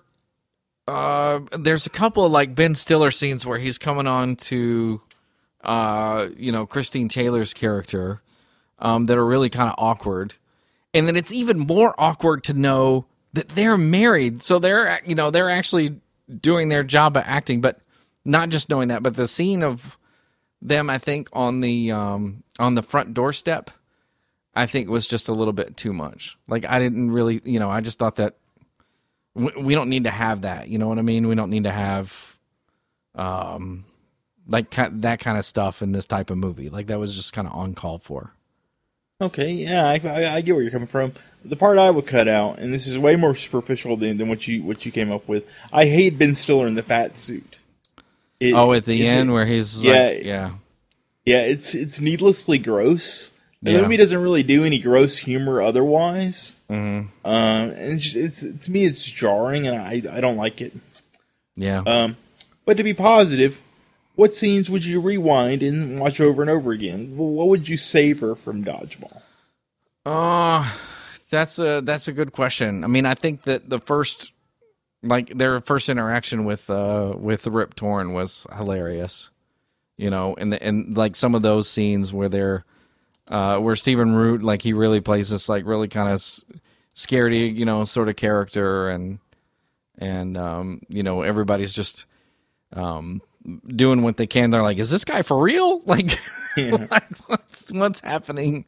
uh there's a couple of like Ben Stiller scenes where he's coming on to uh you know Christine Taylor's character um that are really kind of awkward, and then it's even more awkward to know that they're married, so they're you know they're actually doing their job of acting, but not just knowing that, but the scene of them I think on the um on the front doorstep I think was just a little bit too much. Like I didn't really, you know, I just thought that we, we don't need to have that. You know what I mean? We don't need to have, um, like ki- that kind of stuff in this type of movie. Like that was just kind of uncalled for. Okay, yeah, I, I, I get where you're coming from. The part I would cut out, and this is way more superficial than, than what you what you came up with. I hate Ben Stiller in the fat suit. It- Oh, at the it's end a- where he's yeah, like, yeah, yeah, it's it's needlessly gross. The Yeah. movie doesn't really do any gross humor otherwise. Mm-hmm. Um, and it's, just, it's to me it's jarring, and I I don't like it. yeah. Um, but to be positive, what scenes would you rewind and watch over and over again? Well, what would you savor from Dodgeball? Uh, that's a that's a good question. I mean, I think that the first, like their first interaction with uh with Rip Torn was hilarious, you know, and the, and like some of those scenes where they're uh where Stephen Root, like he really plays this like really kind of scaredy, you know, sort of character, and and um you know, everybody's just um doing what they can. They're like, is this guy for real? Like, yeah. like what's what's happening?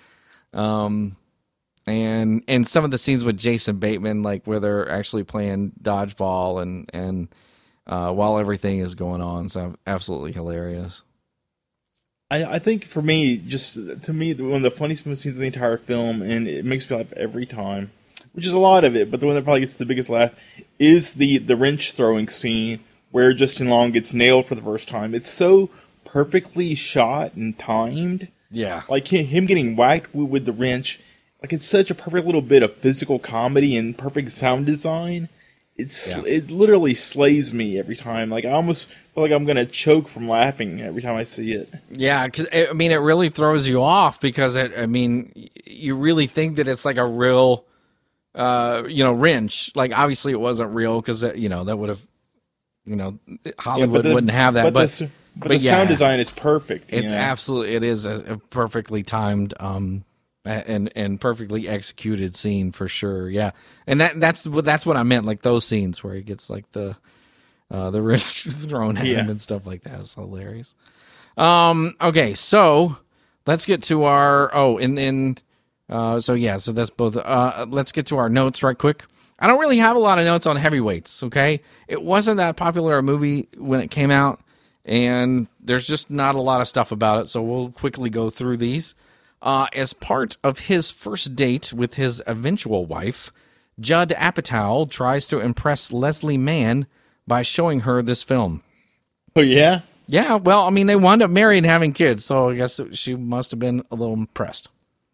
Um. And and some of the scenes with Jason Bateman, like where they're actually playing dodgeball and and uh, while everything is going on, so absolutely hilarious. I, I think for me, just to me, one of the funniest scenes in the entire film, and it makes me laugh every time, which is a lot of it, but the one that probably gets the biggest laugh is the the wrench throwing scene where Justin Long gets nailed for the first time. It's so perfectly shot and timed. Yeah, like him getting whacked with the wrench. Like, it's such a perfect little bit of physical comedy and perfect sound design. It's yeah. It literally slays me every time. Like, I almost feel like I'm going to choke from laughing every time I see it. Yeah, because, I mean, it really throws you off because, it, I mean, you really think that it's like a real, uh, you know, wrench. Like, obviously it wasn't real because, you know, that would have, you know, Hollywood yeah, the, wouldn't have that. But, but, but, the, but, but the yeah, sound design is perfect. It's know? absolutely, it is a, a perfectly timed, um, and and perfectly executed scene for sure. Yeah, and that that's what that's what I meant. Like those scenes where he gets like the uh, the wrench thrown at yeah. him and stuff like that is hilarious. Um. Okay, so let's get to our oh, and then uh. So yeah, so that's both. Uh. Let's get to our notes right quick. I don't really have a lot of notes on Heavyweights. Okay, it wasn't that popular a movie when it came out, and there's just not a lot of stuff about it. So we'll quickly go through these. Uh, as part of his first date with his eventual wife, Judd Apatow tries to impress Leslie Mann by showing her this film. Oh, yeah? Yeah, well, I mean, they wound up married and having kids, so I guess she must have been a little impressed.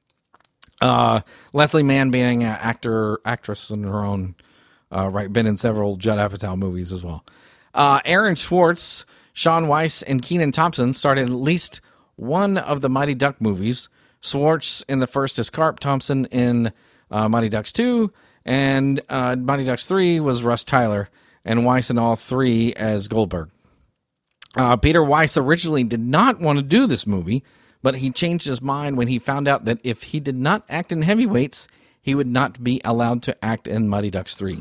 Uh, Leslie Mann being an actor, actress in her own uh, right, been in several Judd Apatow movies as well. Uh, Aaron Schwartz, Sean Weiss, and Kenan Thompson starred in at least one of the Mighty Duck movies. Schwartz in the first as Carp, Thompson in uh, Mighty Ducks two, and uh, Mighty Ducks three was Russ Tyler, and Weiss in all three as Goldberg. Uh, Peter Weiss originally did not want to do this movie, but he changed his mind when he found out that if he did not act in Heavyweights, he would not be allowed to act in Mighty Ducks three.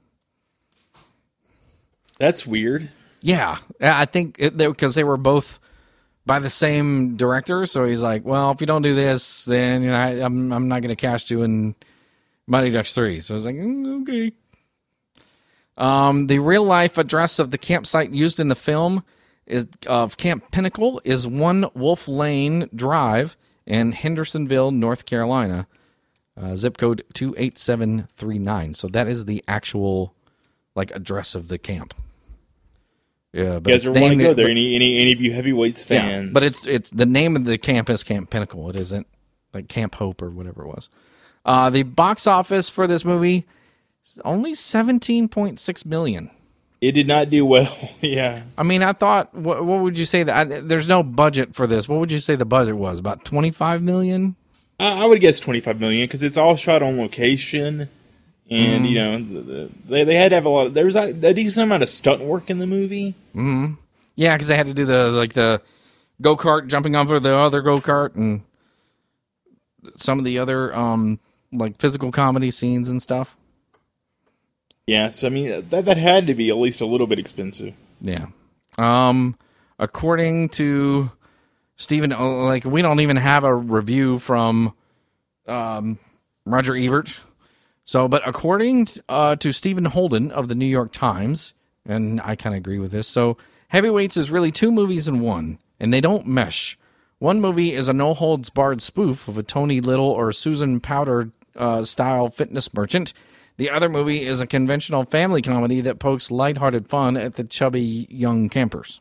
That's weird. Yeah, I think because they were both by the same director, so he's like, well, if you don't do this, then you know, I, I'm I'm not going to cast you in Mighty Ducks three. So I was like, mm, okay. Um, the real life address of the campsite used in the film is of Camp Pinnacle is One Wolf Lane Drive in Hendersonville, North Carolina, uh, zip code two eight seven three nine. So that is the actual like address of the camp. Yeah, but you guys ever want to go there? But, any any any of you Heavyweights fans? Yeah, but it's it's the name of the camp is Camp Pinnacle. It isn't like Camp Hope or whatever it was. Uh, the box office for this movie is only seventeen point six million. It did not do well. Yeah. I mean, I thought. What, what would you say that? I, there's no budget for this. What would you say the budget was? About twenty-five million. I, I would guess twenty-five million because it's all shot on location. And, mm. you know, the, the, they they had to have a lot of... There was a, a decent amount of stunt work in the movie. Mm-hmm. Yeah, because they had to do the, like, the go-kart, jumping over the other go-kart, and some of the other, um, like, physical comedy scenes and stuff. Yeah, so, I mean, that, that had to be at least a little bit expensive. Yeah. Um, according to Stephen... Like, we don't even have a review from um, Roger Ebert... So, but according uh, to Stephen Holden of the New York Times, and I kind of agree with this, so Heavyweights is really two movies in one, and they don't mesh. One movie is a no-holds-barred spoof of a Tony Little or Susan Powder uh, style fitness merchant. The other movie is a conventional family comedy that pokes lighthearted fun at the chubby young campers.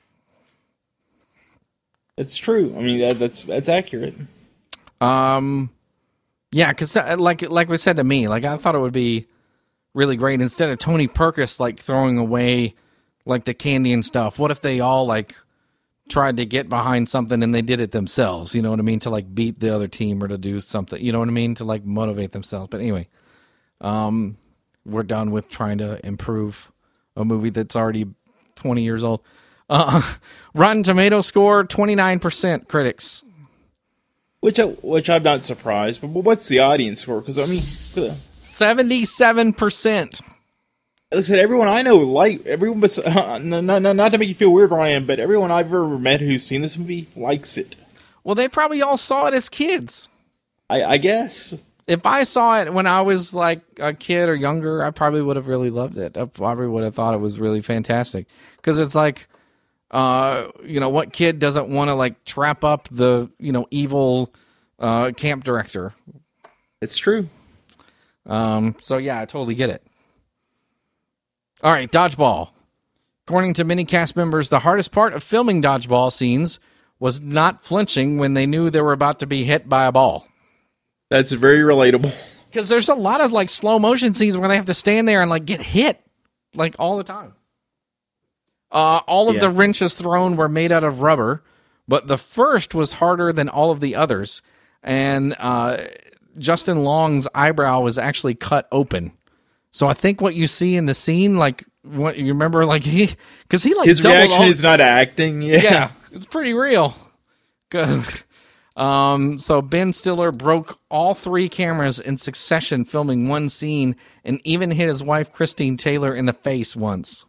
It's true. I mean, that, that's that's accurate. Um... Yeah, because like like we said to me, like I thought it would be really great instead of Tony Perkis like throwing away like the candy and stuff. What if they all like tried to get behind something and they did it themselves. You know what I mean? To like beat the other team or to do something. You know what I mean? To like motivate themselves. But anyway, um, we're done with trying to improve a movie that's already twenty years old. Uh, Rotten Tomato score twenty-nine percent critics. Which, I, which I'm not surprised. But what's the audience score? Because I mean, seventy-seven percent. Like I said, everyone I know like everyone, but uh, not, not, not to make you feel weird, Ryan, but everyone I've ever met who's seen this movie likes it. Well, they probably all saw it as kids. I, I guess. If I saw it when I was like a kid or younger, I probably would have really loved it. I probably would have thought it was really fantastic because it's like, uh, you know, what kid doesn't want to like trap up the you know evil uh, camp director? It's true. Um. So yeah, I totally get it. All right, Dodgeball. According to many cast members, the hardest part of filming dodgeball scenes was not flinching when they knew they were about to be hit by a ball. That's very relatable. Because there's a lot of like slow motion scenes where they have to stand there and like get hit like all the time. Uh, all of Yeah. the wrenches thrown were made out of rubber, but the first was harder than all of the others. And uh, Justin Long's eyebrow was actually cut open. So I think what you see in the scene, like what you remember, like he, because he like His doubled reaction all- is not acting. Yeah. yeah, it's pretty real. Good. Um, so Ben Stiller broke all three cameras in succession, filming one scene, and even hit his wife Christine Taylor in the face once.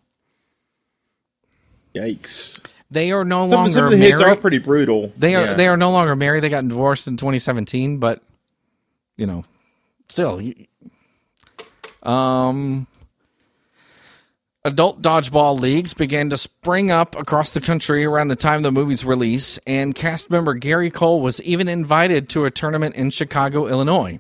Yikes. They are no Some, longer some of the married. hits are pretty brutal. They are Yeah. they are no longer married. They got divorced in twenty seventeen, but you know, still. Um, adult dodgeball leagues began to spring up across the country around the time of the movie's release, and cast member Gary Cole was even invited to a tournament in Chicago, Illinois.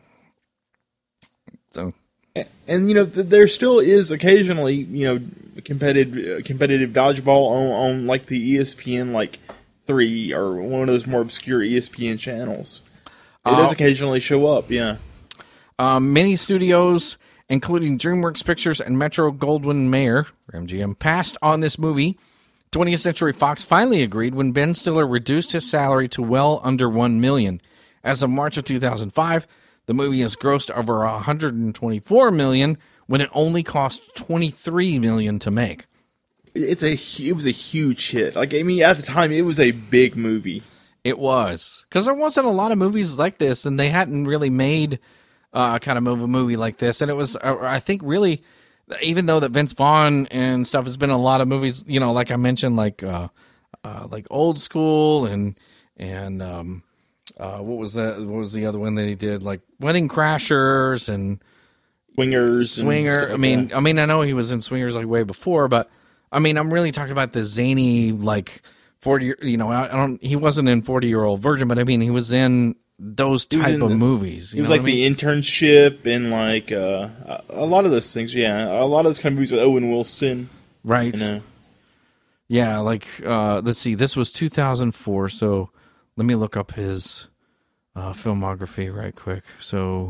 So, And you know, th- there still is occasionally, you know, competitive uh, competitive dodgeball on, on like the E S P N like three or one of those more obscure E S P N channels. It does Uh, occasionally show up. Yeah. Um, many studios, including DreamWorks Pictures and Metro Goldwyn Mayer, or M G M, passed on this movie. twentieth Century Fox finally agreed when Ben Stiller reduced his salary to well under one million dollars. As of March of two thousand five, the movie has grossed over one hundred twenty-four million dollars when it only cost twenty-three million dollars to make. It's a hu- it was a huge hit. Like I mean, at the time, it was a big movie. It was. Because there wasn't a lot of movies like this, and they hadn't really made uh, kind of move a movie like this. And it was, uh, I think, really, even though that Vince Vaughn and stuff has been in a lot of movies, you know, like I mentioned, like uh, uh, like Old School and and um, uh, what was that? What was the other one that he did? Like Wedding Crashers and Swingers, and Swinger. stuff like I mean, that. I mean, I know he was in Swingers like way before, but I mean, I'm really talking about the zany like forty. You know, I don't. He wasn't in forty Year Old Virgin, but I mean, he was in those was type in of the- movies. It You was know like what I mean? the internship and like uh, a lot of those things. Yeah, a lot of those kind of movies with Owen Wilson. right. You know. Yeah, like uh, let's see. This was two thousand four, so let me look up his uh, filmography right quick. So,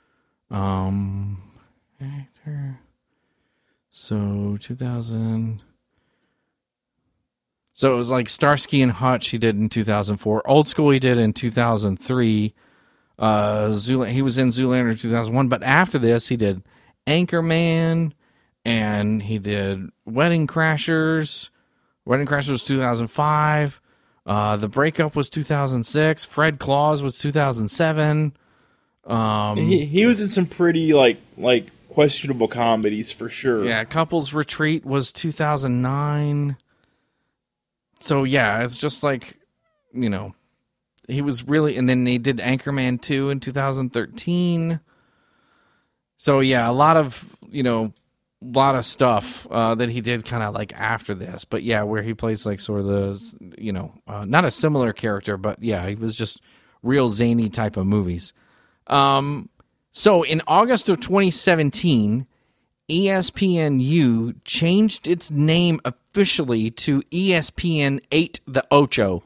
um, actor. So two thousand. So it was like Starsky and Hutch he did in two thousand four. Old School he did in two thousand three. Uh, Zool- he was in Zoolander two thousand one. But after this, he did Anchorman, and he did Wedding Crashers. Wedding Crashers was two thousand five. Uh, The Breakup was two thousand six. Fred Claus was two thousand seven. Um, He he was in some pretty like like questionable comedies for sure. Yeah, Couples Retreat was two thousand nine. So yeah, it's just like, you know, he was really, and then he did Anchorman two in two thousand thirteen. So yeah, a lot of, you know, a lot of stuff uh, that he did kind of like after this. But yeah, where he plays like sort of the, you know, uh, not a similar character, but yeah, he was just real zany type of movies. Um, so in August of twenty seventeen, E S P N U changed its name officially to E S P N eight The Ocho.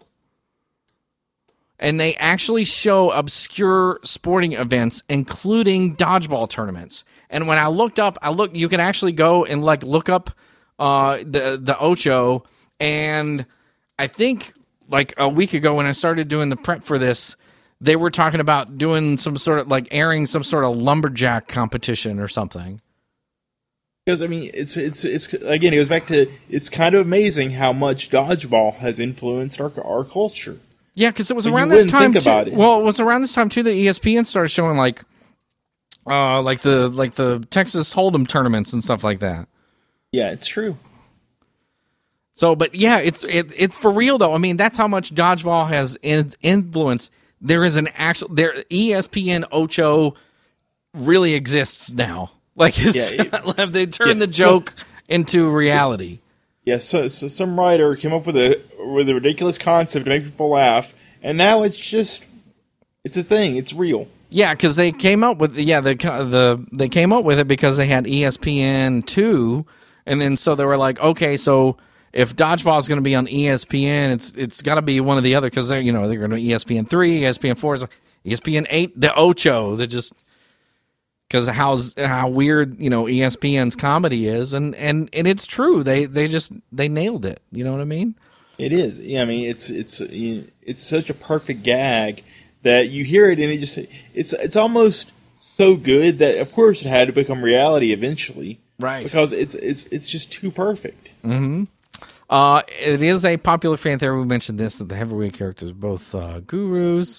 And they actually show obscure sporting events, including dodgeball tournaments. And when I looked up, I look, you can actually go and like look up uh, the the Ocho, and I think like a week ago when I started doing the prep for this, they were talking about doing some sort of like airing some sort of lumberjack competition or something. Because I mean, it's it's it's again, it goes back to it's kind of amazing how much dodgeball has influenced our our culture. Yeah, because it was But around you this wouldn't time. think Too, about it. Well, it was around this time too that E S P N started showing like, uh, like the like the Texas Hold'em tournaments and stuff like that. Yeah, it's true. So, but yeah, it's it, it's for real though. I mean, that's how much dodgeball has in, influence. There is an actual there E S P N Ocho really exists now. Like, it's, Yeah, it- they turned yeah, the joke into reality. Yeah, so, so some writer came up with a with a ridiculous concept to make people laugh, and now it's just it's a thing. It's real. Yeah, because they came up with yeah the the they came up with it because they had E S P N two, and then so they were like, okay, so if dodgeball is going to be on E S P N, it's it's got to be one of the other because they you know they're going to E S P N three, E S P N four, E S P N eight, the Ocho. They just because how how weird you know E S P N's comedy is, and, and, and it's true. They they just they nailed it. You know what I mean? It is. Yeah, I mean, it's it's it's such a perfect gag that you hear it and it just it's it's almost so good that of course it had to become reality eventually, Right. Because it's it's it's just too perfect. Mm-hmm. Uh, it is a popular fan theory. We mentioned this that the heavyweight characters both uh, gurus.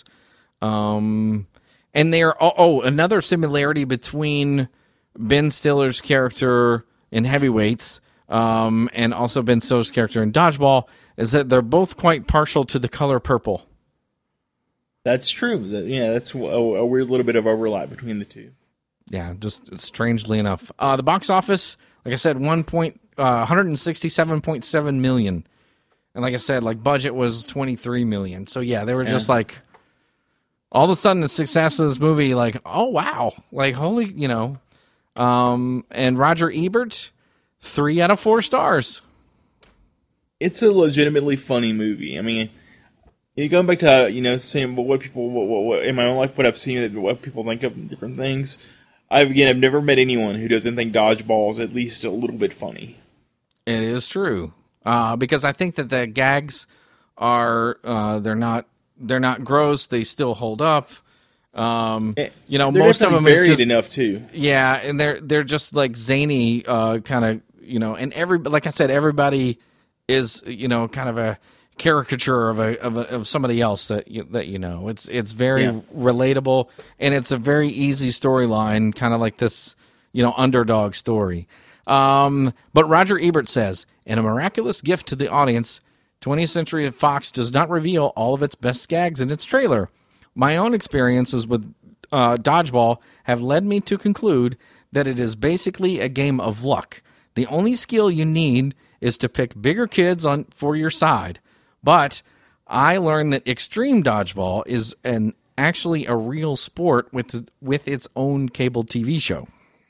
Um. And they're oh, oh, another similarity between Ben Stiller's character in Heavyweights um, and also Ben Stiller's character in Dodgeball is that they're both quite partial to the color purple. That's true. That, yeah, that's a, a weird little bit of overlap between the two. Yeah, just strangely enough. Uh, the box office, like I said, one point uh, one hundred sixty-seven point seven million, and like I said, like budget was twenty-three million. So yeah, they were Yeah. just like. All of a sudden, the success of this movie, like, oh, wow. Like, holy, you know. Um, and Roger Ebert, three out of four stars. It's a legitimately funny movie. I mean, you going back to, you know, saying well, what people, what, what, what, in my own life, what I've seen, what people think of different things. I've, again, I've never met anyone who doesn't think Dodgeball is at least a little bit funny. It is true. Uh, because I think that the gags are, uh, they're not, They're not gross. They still hold up. Um, you know, They're most of them varied is just, enough too. Yeah, and they're they're just like zany, uh, kind of you know. And every like I said, everybody is you know kind of a caricature of a of, a, of somebody else that you, that you know. It's it's very Yeah. relatable, and it's a very easy storyline, kind of like this you know underdog story. Um, but Roger Ebert says, in a miraculous gift to the audience. twentieth Century Fox does not reveal all of its best gags in its trailer. My own experiences with uh, Dodgeball have led me to conclude that it is basically a game of luck. The only skill you need is to pick bigger kids on for your side. But I learned that Extreme Dodgeball is an actually a real sport with with its own cable T V show,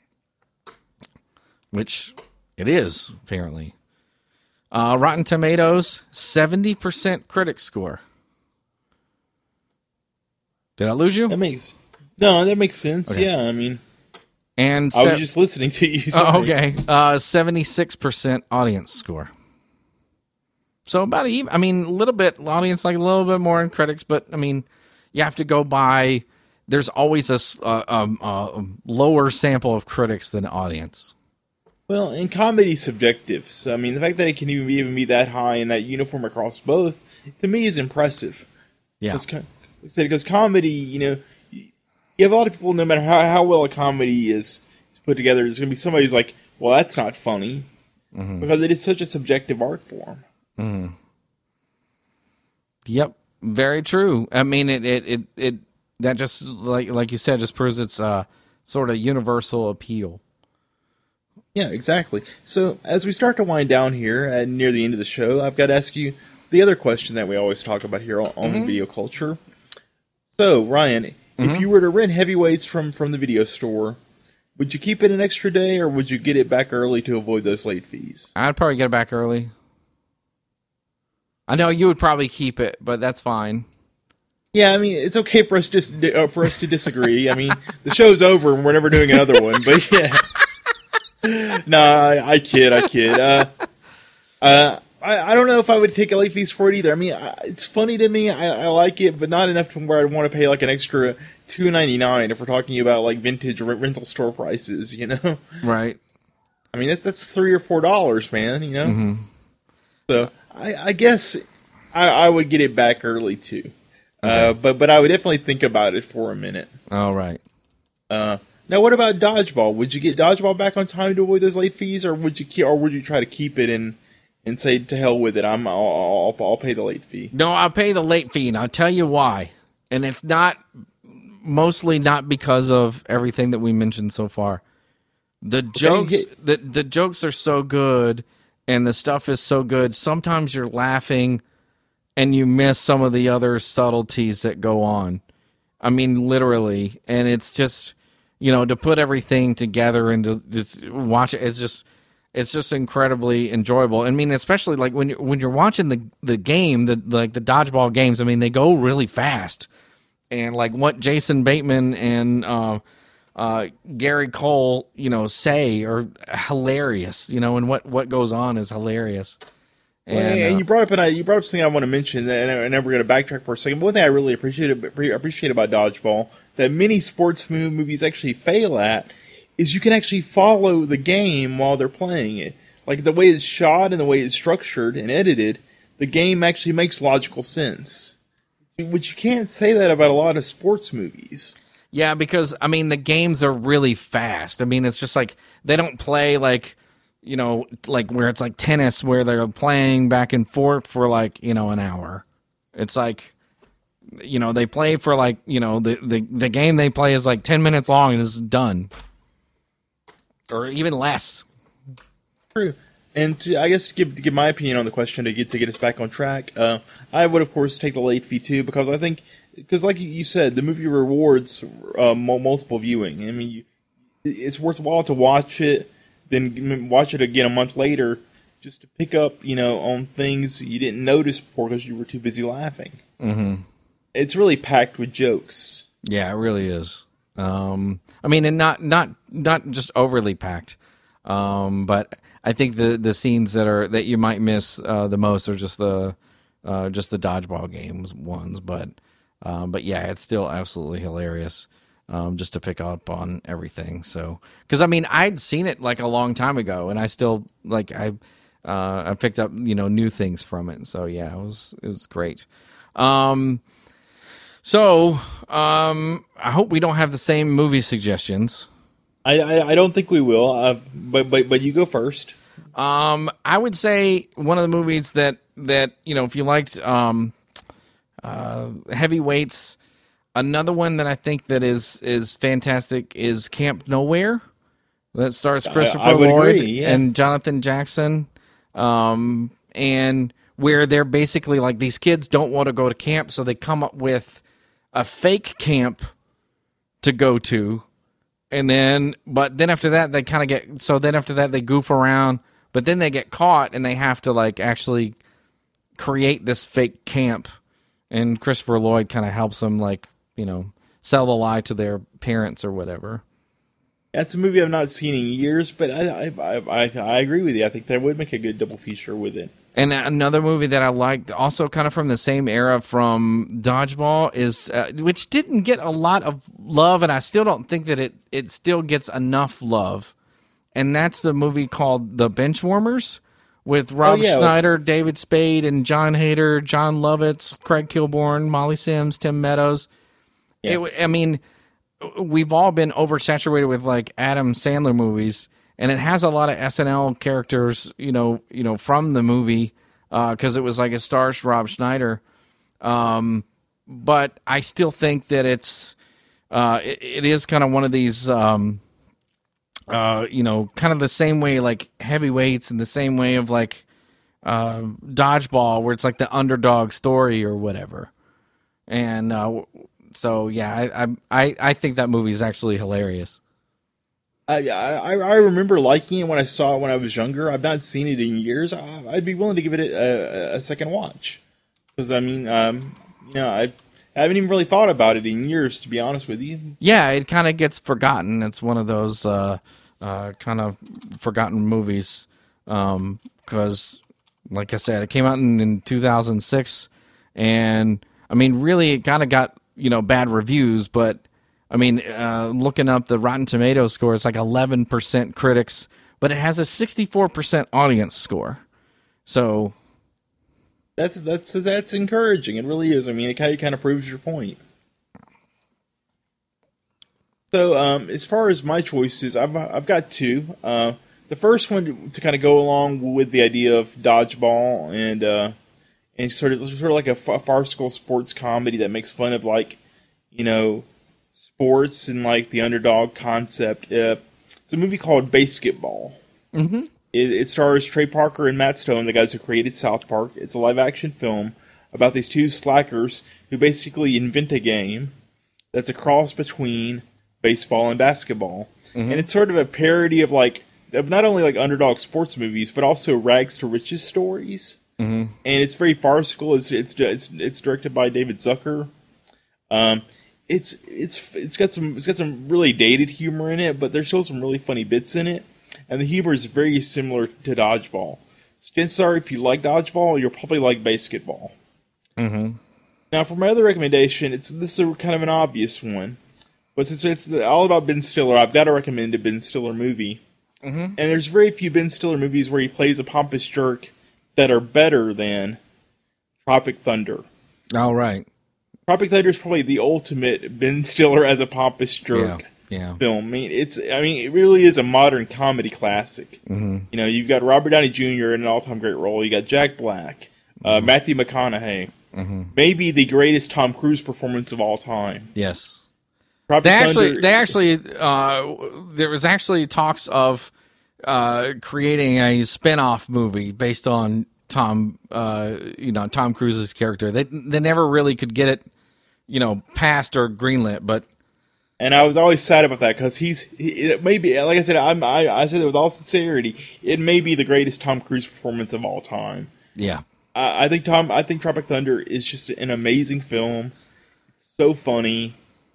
which it is apparently. Uh, Rotten Tomatoes, seventy percent critic score. Did I lose you? That makes no, that makes sense. Okay. Yeah, I mean, And I se- was just listening to you. oh, sorry. okay, uh, seventy-six percent audience score. So about a, even- I mean, a little bit audience, like a little bit more in critics, but I mean, you have to go by. There's always a, s- uh, um, uh, lower sample of critics than audience. Well, and comedy's subjective. So I mean, the fact that it can even be, even be that high and that uniform across both, to me, is impressive. Yeah. Because comedy, you know, you have a lot of people, no matter how, how well a comedy is, is put together, there's going to be somebody who's like, well, that's not funny. Mm-hmm. Because it is such a subjective art form. Mm-hmm. Yep, very true. I mean, it, it, it, it that just, like like you said, just proves its uh, sort of universal appeal. Yeah, exactly. So, as we start to wind down here at near the end of the show, I've got to ask you the other question that we always talk about here on, on Mm-hmm. video culture. So, Ryan, Mm-hmm. if you were to rent Heavyweights from, from the video store, would you keep it an extra day, or would you get it back early to avoid those late fees? I'd probably get it back early. I know you would probably keep it, but that's fine. Yeah, I mean, it's okay for us just uh, for us to disagree. I mean, the show's over and we're never doing another one. But yeah, no, I, I kid, I kid. Uh, uh, I, I don't know if I would take a late fees for it either. I mean, I, it's funny to me. I, I like it, but not enough to where I'd want to pay like an extra two ninety-nine if we're talking about like vintage rent- rental store prices. You know, right? I mean, that, that's three or four dollars, man. You know, Mm-hmm. so I, I guess I, I would get it back early too. Okay. Uh, but but I would definitely think about it for a minute. All right. Uh, now, what about Dodgeball? Would you get Dodgeball back on time to avoid those late fees, or would you keep, or would you try to keep it and and say to hell with it? I'm I'll, I'll, I'll pay the late fee. No, I'll pay the late fee, and I'll tell you why. And it's not mostly not because of everything that we mentioned so far. The jokes, Okay. the the jokes are so good, and the stuff is so good. Sometimes you're laughing, and you miss some of the other subtleties that go on. I mean, literally, and it's just, you know, to put everything together and to just watch it, it's just, it's just incredibly enjoyable. I mean, especially like when you're, when you're watching the the game, the like the dodgeball games. I mean, they go really fast, and like what Jason Bateman and uh, uh, Gary Cole, you know, say are hilarious. You know, and what what goes on is hilarious. And, And, and uh, you brought up and I, you brought up something I want to mention, and, I, and then we're going to backtrack for a second. But one thing I really appreciate appreciate about Dodgeball that many sports movies actually fail at is you can actually follow the game while they're playing it. Like the way it's shot and the way it's structured and edited, the game actually makes logical sense. Which you can't say that about a lot of sports movies. Yeah, because, I mean, the games are really fast. I mean, it's just like, they don't play like, you know, like where it's like tennis where they're playing back and forth for like, you know, an hour. It's like, you know, they play for like, you know, the, the, the game they play is like ten minutes long and it's done. Or even less. True. And to, I guess to give, to give my opinion on the question to get to get us back on track, uh, I would of course take the late fee too, because I think, because like you said, the movie rewards uh, multiple viewing. I mean, you, it's worthwhile to watch it, then watch it again a month later, just to pick up, you know, on things you didn't notice before because you were too busy laughing. Mm-hmm. It's really packed with jokes. Yeah, it really is. Um, I mean, and not not not just overly packed, um, but I think the, the scenes that are that you might miss uh, the most are just the uh, just the dodgeball games ones. But um, but yeah, it's still absolutely hilarious. Um, just to pick up on everything. So, because I mean, I'd seen it like a long time ago, and I still like I uh, I picked up you know new things from it. So yeah, it was it was great. Um, so um, I hope we don't have the same movie suggestions. I I, I don't think we will. Uh, but but but you go first. Um, I would say one of the movies that that you know if you liked um, uh, Heavyweights. Another one that I think that is is fantastic is Camp Nowhere. That stars Christopher I, I would Lloyd agree, yeah. and Jonathan Jackson, um, and where they're basically like these kids don't want to go to camp, so they come up with a fake camp to go to, and then but then after that they kind of get so then after that they goof around, but then they get caught and they have to like actually create this fake camp, and Christopher Lloyd kind of helps them like. You know, sell the lie to their parents or whatever. That's a movie I've not seen in years, but I I, I I agree with you. I think that would make a good double feature with it. And another movie that I liked, also kind of from the same era from Dodgeball, is uh, which didn't get a lot of love, and I still don't think that it it still gets enough love. And that's the movie called The Benchwarmers with Rob oh, yeah. Schneider, David Spade, and John Hader, John Lovitz, Craig Kilborn, Molly Sims, Tim Meadows. Yeah. It, I mean, we've all been oversaturated with like Adam Sandler movies, and it has a lot of S N L characters, you know, you know, from the movie because uh, it was like it stars Rob Schneider. Um, but I still think that it's uh, it, it is kind of one of these, um, uh, you know, kind of the same way like Heavyweights, and the same way of like uh, Dodgeball, where it's like the underdog story or whatever, and. Uh, So yeah, I, I I think that movie is actually hilarious. I, I I remember liking it when I saw it when I was younger. I've not seen it in years. I, I'd be willing to give it a, a second watch because I mean, um, you know, I, I haven't even really thought about it in years, to be honest with you. Yeah, it kind of gets forgotten. It's one of those uh, uh, kind of forgotten movies because Like I said, it came out in, in two thousand six, and I mean, really, it kind of got, you know, bad reviews, but I mean, uh, looking up the Rotten Tomatoes score, it's like eleven percent critics, but it has a sixty-four percent audience score. So that's that's that's encouraging. It really is. I mean, it kind of, kind of proves your point. So, um, as far as my choices, I've I've got two. Uh, the first one to kind of go along with the idea of dodgeball and uh, and sort of sort of like a, a farcical sports comedy that makes fun of, like, you know, sports and like the underdog concept. Uh, it's a movie called Basketball. Mm-hmm. It, it stars Trey Parker and Matt Stone, the guys who created South Park. It's a live action film about these two slackers who basically invent a game that's a cross between baseball and basketball. Mm-hmm. And it's sort of a parody of like of not only like underdog sports movies, but also rags to riches stories. Mm-hmm. And it's very farcical. It's it's it's it's directed by David Zucker. Um, it's it's it's got some it's got some really dated humor in it, but there's still some really funny bits in it. And the humor is very similar to Dodgeball. So chances are, if you like Dodgeball, you'll probably like Basketball. Mm-hmm. Now, for my other recommendation, it's this is a, kind of an obvious one, but since it's all about Ben Stiller, I've got to recommend a Ben Stiller movie. Mm-hmm. And there's very few Ben Stiller movies where he plays a pompous jerk that are better than Tropic Thunder. All right. Tropic Thunder is probably the ultimate Ben Stiller as a pompous jerk. Yeah. Yeah. Film. I mean, it's. I mean, it really is a modern comedy classic. Mm-hmm. You know, you've got Robert Downey Junior in an all-time great role. You got Jack Black, uh, mm-hmm. Matthew McConaughey, mm-hmm. maybe the greatest Tom Cruise performance of all time. Yes. Tropic they actually, Thunder, they actually, uh, there was actually talks of uh, creating a spin-off movie based on Tom, uh, you know, Tom Cruise's character. They they never really could get it, you know, passed or greenlit, but. And I was always sad about that because he's he, it may be, like I said, I'm, I I said it with all sincerity. It may be the greatest Tom Cruise performance of all time. Yeah, I, I think Tom. I think Tropic Thunder is just an amazing film. It's so funny.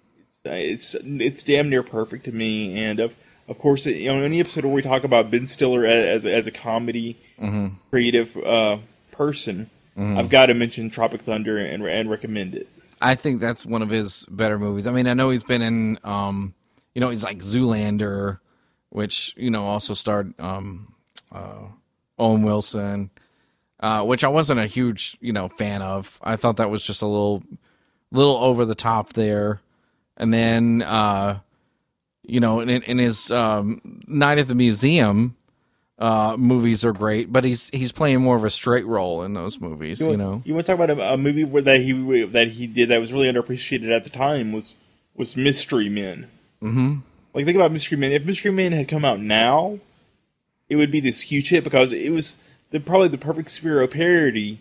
It's it's it's damn near perfect to me. And of of course, you know, any episode where we talk about Ben Stiller as as, as a comedy mm-hmm. creative uh, person, mm-hmm. I've got to mention Tropic Thunder and and recommend it. I think that's one of his better movies. I mean, I know he's been in, um, you know, he's like Zoolander, which, you know, also starred um, uh, Owen Wilson, uh, which I wasn't a huge, you know, fan of. I thought that was just a little, little over the top there. And then, uh, you know, in, in his um, Night at the Museum, Uh, movies are great, but he's he's playing more of a straight role in those movies. You, you know, you want to talk about a, a movie where that he that he did that was really underappreciated at the time was was Mystery Men. Mm-hmm. Like, think about Mystery Men. If Mystery Men had come out now, it would be this huge hit because it was the, probably the perfect Spiro parody.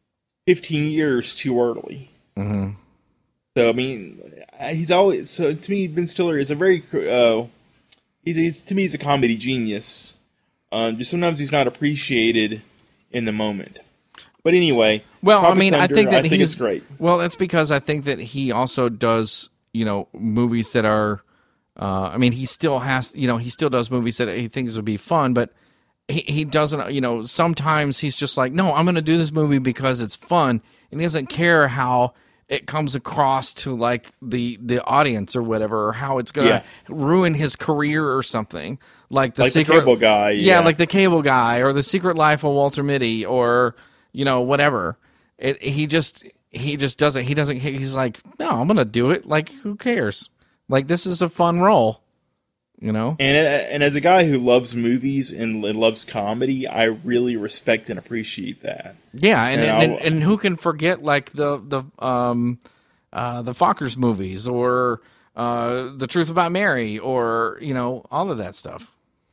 Fifteen years too early. Mm-hmm. So I mean, he's always so to me. Ben Stiller is a very uh, he's, he's to me he's a comedy genius. Um, just sometimes he's not appreciated in the moment. But anyway, well, Tropic I mean, Thunder, I think that I think he's it's great. Well, that's because I think that he also does, you know, movies that are. Uh, I mean, he still has, you know, he still does movies that he thinks would be fun, but he he doesn't. You know, sometimes he's just like, no, I'm going to do this movie because it's fun, and he doesn't care how it comes across to like the the audience or whatever, or how it's going to yeah. ruin his career or something. Like the like secret, the cable guy, yeah. yeah, like the cable guy, or the Secret Life of Walter Mitty, or you know whatever. It, he just he just doesn't. He doesn't. He's like, no, I'm gonna do it. Like, who cares? Like, this is a fun role, you know. And and as a guy who loves movies and loves comedy, I really respect and appreciate that. Yeah, and and, and, and who can forget like the the um uh, the Fockers movies or uh, The Truth About Mary or you know all of that stuff.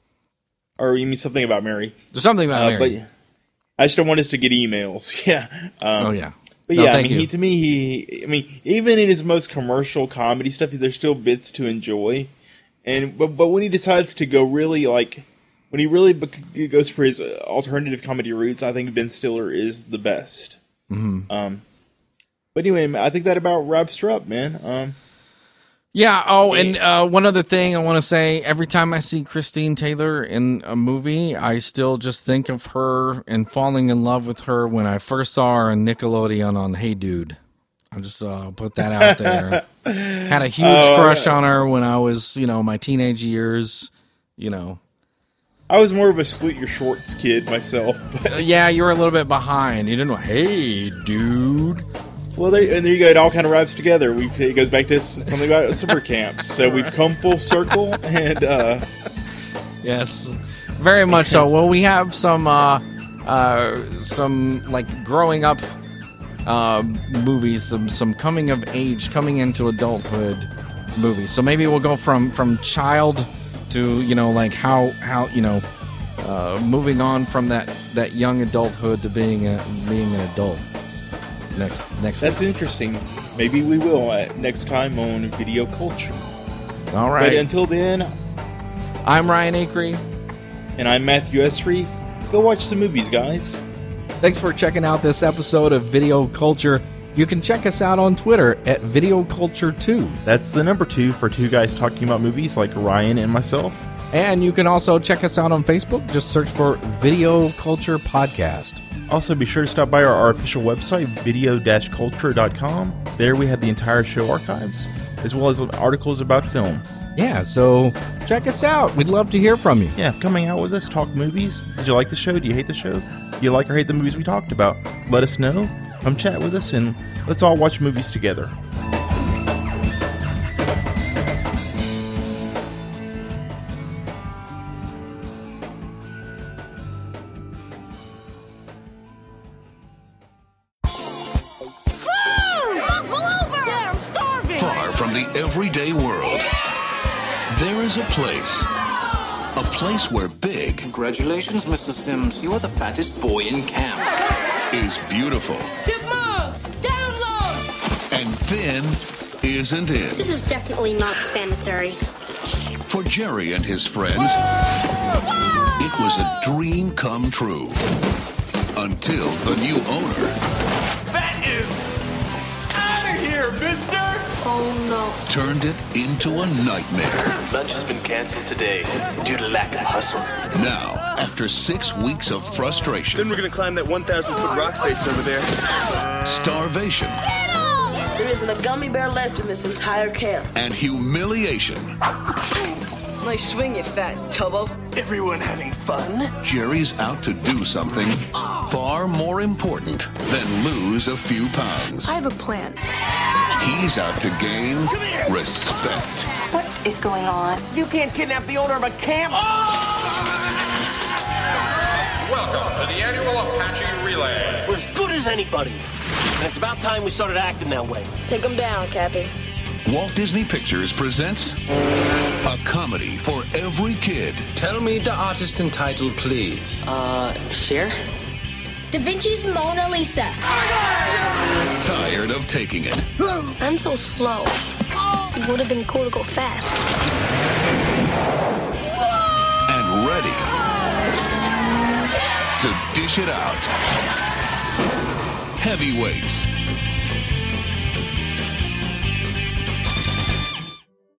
Or you mean Something About Mary? There's something about uh, Mary. But I just don't want us to get emails. Yeah. Um, oh yeah. But no, yeah, I mean, you. he, to me, he. I mean, even in his most commercial comedy stuff, there's still bits to enjoy. And but but when he decides to go really like, when he really bec- goes for his alternative comedy roots, I think Ben Stiller is the best. Mm-hmm. Um. But anyway, I think that about wraps her up, man. Um. Yeah. Oh, and uh, one other thing I want to say: every time I see Christine Taylor in a movie, I still just think of her and falling in love with her when I first saw her on Nickelodeon on Hey Dude. I'll just uh, put that out there. Had a huge Oh, crush yeah. on her when I was, you know, my teenage years. You know, I was more of a Salute Your Shorts kid myself. But, Uh, yeah, you were a little bit behind. You didn't know. Hey, dude. well, there, and there you go. It all kind of wraps together. We it goes back to s- something about summer camps. So we've come full circle, and uh, Yes, very much so. Well, we have some, uh, uh, some like growing up uh, movies, some some coming of age, coming into adulthood movies. So maybe we'll go from from child to, you know, like how how you know, uh, moving on from that that young adulthood to being a being an adult. Next next that's week. interesting. Maybe we will uh, next time on Video Culture. All But right. until then, I'm Ryan Acree. and I'm Matthew Esri. Go watch some movies, guys. Thanks for checking out this episode of Video Culture. You can check us out on Twitter at Video Culture two. That's the number two for two guys talking about movies like Ryan and myself. And you can also check us out on Facebook. Just search for Video Culture Podcast. Also, be sure to stop by our, our official website, video dash culture dot com. There we have the entire show archives, as well as articles about film. Yeah, so check us out. We'd love to hear from you. Yeah, coming out with us, talk movies. Did you like the show? Do you hate the show? Do you like or hate the movies we talked about? Let us know. Come chat with us, and let's all watch movies together. Far from the everyday world, there is a place. A place where big Congratulations, Mister Sims. You are the fattest boy in camp. is beautiful Chipmunks, down low! and thin isn't This it. is definitely not sanitary. For Jerry and his friends, it was a dream come true. Until the new owner That is out of here, mister! Oh no. turned it into a nightmare. Lunch has been canceled today due to lack of hustle. Now, after six weeks of frustration, Then we're gonna climb that one thousand foot rock face over there. starvation, There isn't a gummy bear left in this entire camp. and humiliation, Nice swing, you fat tubbo. Everyone having fun? Jerry's out to do something far more important than lose a few pounds. I have a plan. He's out to gain respect. What is going on? You can't kidnap the owner of a camp! Welcome to the annual Apache Relay. We're as good as anybody. And it's about time we started acting that way. Take him down, Cappy. Walt Disney Pictures presents a comedy for every kid. Tell me the artist entitled, please. Uh, Cher? Da Vinci's Mona Lisa. Tired of taking it. I'm so slow. It would have been cool to go fast. And ready to dish it out. Heavyweights.